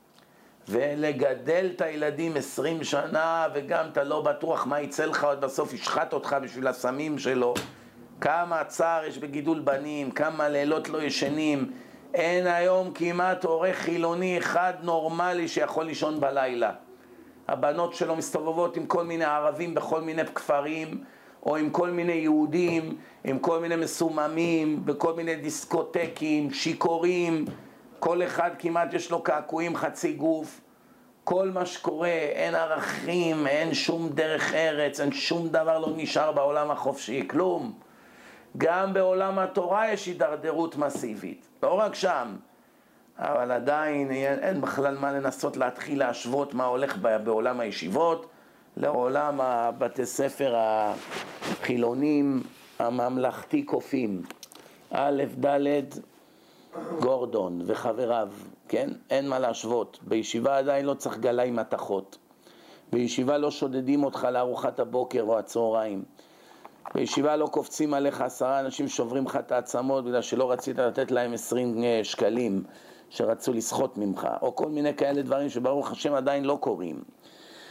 ולגדל את הילדים עשרים שנה וגם אתה לא בטוח מה יצא לך, עוד בסוף ישחט אותך בשביל הסמים שלו. כמה צער יש בגידול בנים, כמה לילות לא ישנים. אין היום כמעט הורה חילוני אחד נורמלי שיכול לישון בלילה. הבנות שלו מסתובבות עם כל מיני ערבים בכל מיני כפרים, או עם כל מיני יהודים, עם כל מיני מסוממים, בכל מיני דיסקוטקים, שיקורים. כל אחד כמעט יש לו קעקועים חצי גוף. כל מה שקורה, אין ערכים, אין שום דרך ארץ, אין שום דבר לא נשאר בעולם החופשי, כלום. גם בעולם התורה יש הידרדרות מסיבית, לא רק שם. אבל עדיין אין בכלל מה לנסות להתחיל להשוות מה הולך בעולם הישיבות, לעולם הבתי ספר החילונים הממלכתי קופים. א' ד' גורדון וחבריו, כן? אין מה להשוות. בישיבה עדיין לא צריך גלה עם מתחות. בישיבה לא שודדים אותך לארוחת הבוקר או הצהריים. בישיבה לא קופצים עליך עשרה אנשים שוברים לך את העצמות בגלל שלא רצית לתת להם עשרים שקלים שרצו לסחוט ממך, או כל מיני כאלה דברים שברוך השם עדיין לא קורים.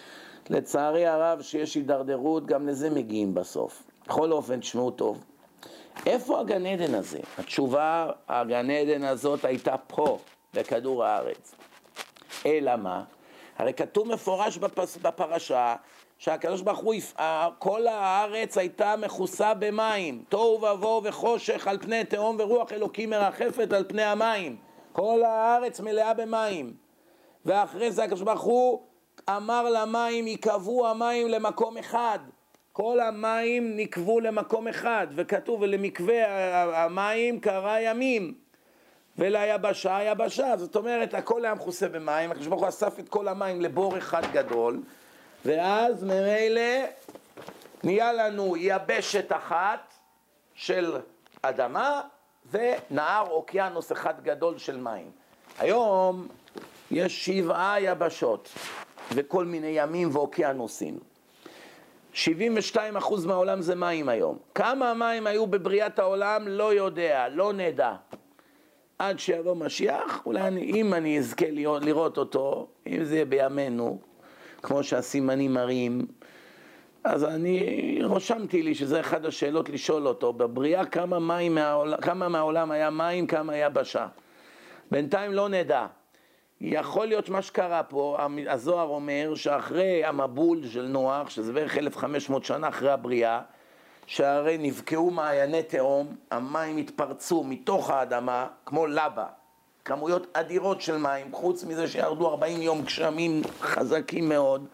לצערי הרב שיש הידרדרות, גם לזה מגיעים בסוף. בכל אופן, תשמעו טוב. איפה הגן עדן הזה? התשובה, הגן עדן הזאת הייתה פה, בכדור הארץ. אלא מה? הרי כתוב מפורש בפס, בפרשה, שהקדוש ברוך הוא, כל הארץ הייתה מכוסה במים, תוהו ובוהו וחושך על פני תהום ורוח אלוקים מרחפת על פני המים. כל הארץ מלאה במים. ואחרי זה הקדוש ברוך הוא אמר למים, יקבעו המים למקום אחד. כל המים נקבו למקום אחד, וכתוב ולמקווה המים קרא ימים, וליבשה יבשה. זאת אומרת, הכל היה מכוסה במים, הקדוש ברוך הוא אסף את כל המים לבור אחד גדול, ואז ממילא נהיה לנו יבשת אחת של אדמה, ונהר אוקיינוס אחד גדול של מים. היום יש שבעה יבשות, וכל מיני ימים ואוקיינוסים. שבעים ושתיים אחוז מהעולם זה מים היום. כמה מים היו בבריאת העולם לא יודע, לא נדע. עד שיבוא משיח, אולי אני, אם אני אזכה לראות, לראות אותו, אם זה בימינו, כמו שהסימנים מראים, אז אני רושמתי לי שזה אחד השאלות לשאול אותו, בבריאה כמה, מים מהעולם, כמה מהעולם היה מים, כמה היה בשה. בינתיים לא נדע. יכול להיות מה שקרה פה, הזוהר אומר שאחרי המבול של נוח, שזה בערך אלף וחמש מאות שנה אחרי הבריאה, שהרי נבקעו מעייני תהום, המים התפרצו מתוך האדמה, כמו לבה, כמויות אדירות של מים, חוץ מזה שירדו ארבעים יום גשמים חזקים מאוד,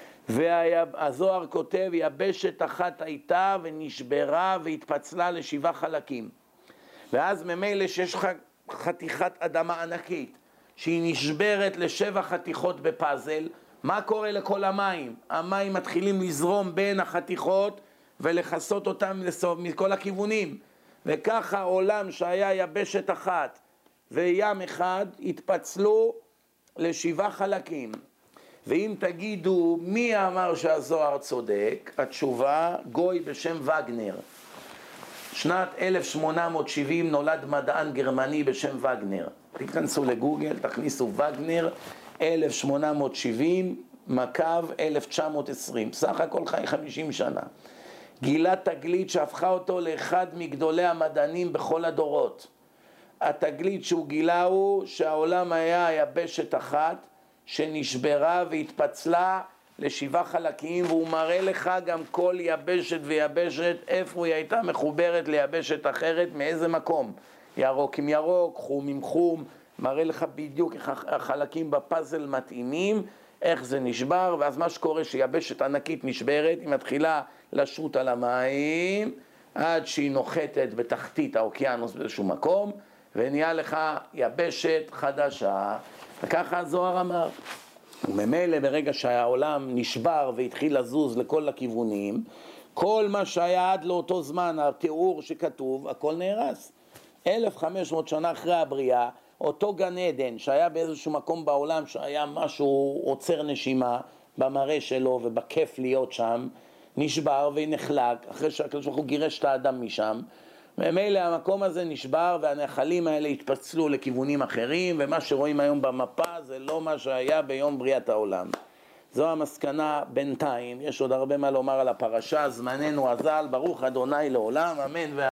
והזוהר כותב, יבשת אחת הייתה ונשברה והתפצלה לשבעה חלקים. ואז ממילא שיש חתיכת אדמה ענקית, שהיא נשברת לשבע חתיכות בפאזל, מה קורה לכל המים? המים מתחילים לזרום בין החתיכות ולחסות אותם מכל הכיוונים. וככה העולם שהיה יבשת אחת וים אחד התפצלו לשבעה חלקים. ואם תגידו מי אמר שהזוהר צודק, התשובה גוי בשם וגנר. שנת אלף שמונה מאות שבעים נולד מדען גרמני בשם וגנר. תיכנסו לגוגל, תכניסו וגנר, אלף שמונה מאות שבעים, מקו אלף תשע מאות עשרים, סך הכל חי חמישים שנה. גילה תגלית שהפכה אותו לאחד מגדולי המדענים בכל הדורות. התגלית שהוא גילה הוא שהעולם היה יבשת אחת שנשברה והתפצלה לשבעה חלקים, והוא מראה לך גם כל יבשת ויבשת איפה היא הייתה מחוברת ליבשת אחרת, מאיזה מקום. ירוק עם ירוק, חום עם חום, מראה לך בדיוק איך החלקים בפאזל מתאימים, איך זה נשבר. ואז מה שקורה שיבשת ענקית נשברת, היא מתחילה לשוט על המים עד שהיא נוחתת בתחתית האוקיינוס באיזשהו מקום, ונהיה לך יבשת חדשה. וככה הזוהר אמר. וממילא ברגע שהעולם נשבר והתחיל לזוז לכל הכיוונים, כל מה שהיה עד לאותו זמן, התיאור שכתוב, הכל נהרס. אלף וחמש מאות שנה אחרי הבריאה, אותו גן עדן שהיה באיזשהו מקום בעולם שהיה משהו עוצר נשימה במראה שלו ובכיף להיות שם, נשבר ונחלק אחרי שהקדוש ברוך הוא גירש את האדם משם. ומילא המקום הזה נשבר והנחלים האלה התפצלו לכיוונים אחרים, ומה שרואים היום במפה זה לא מה שהיה ביום בריאת העולם. זו המסקנה בינתיים. יש עוד הרבה מה לומר על הפרשה, זמננו אזל, ברוך אדוני לעולם, אמן.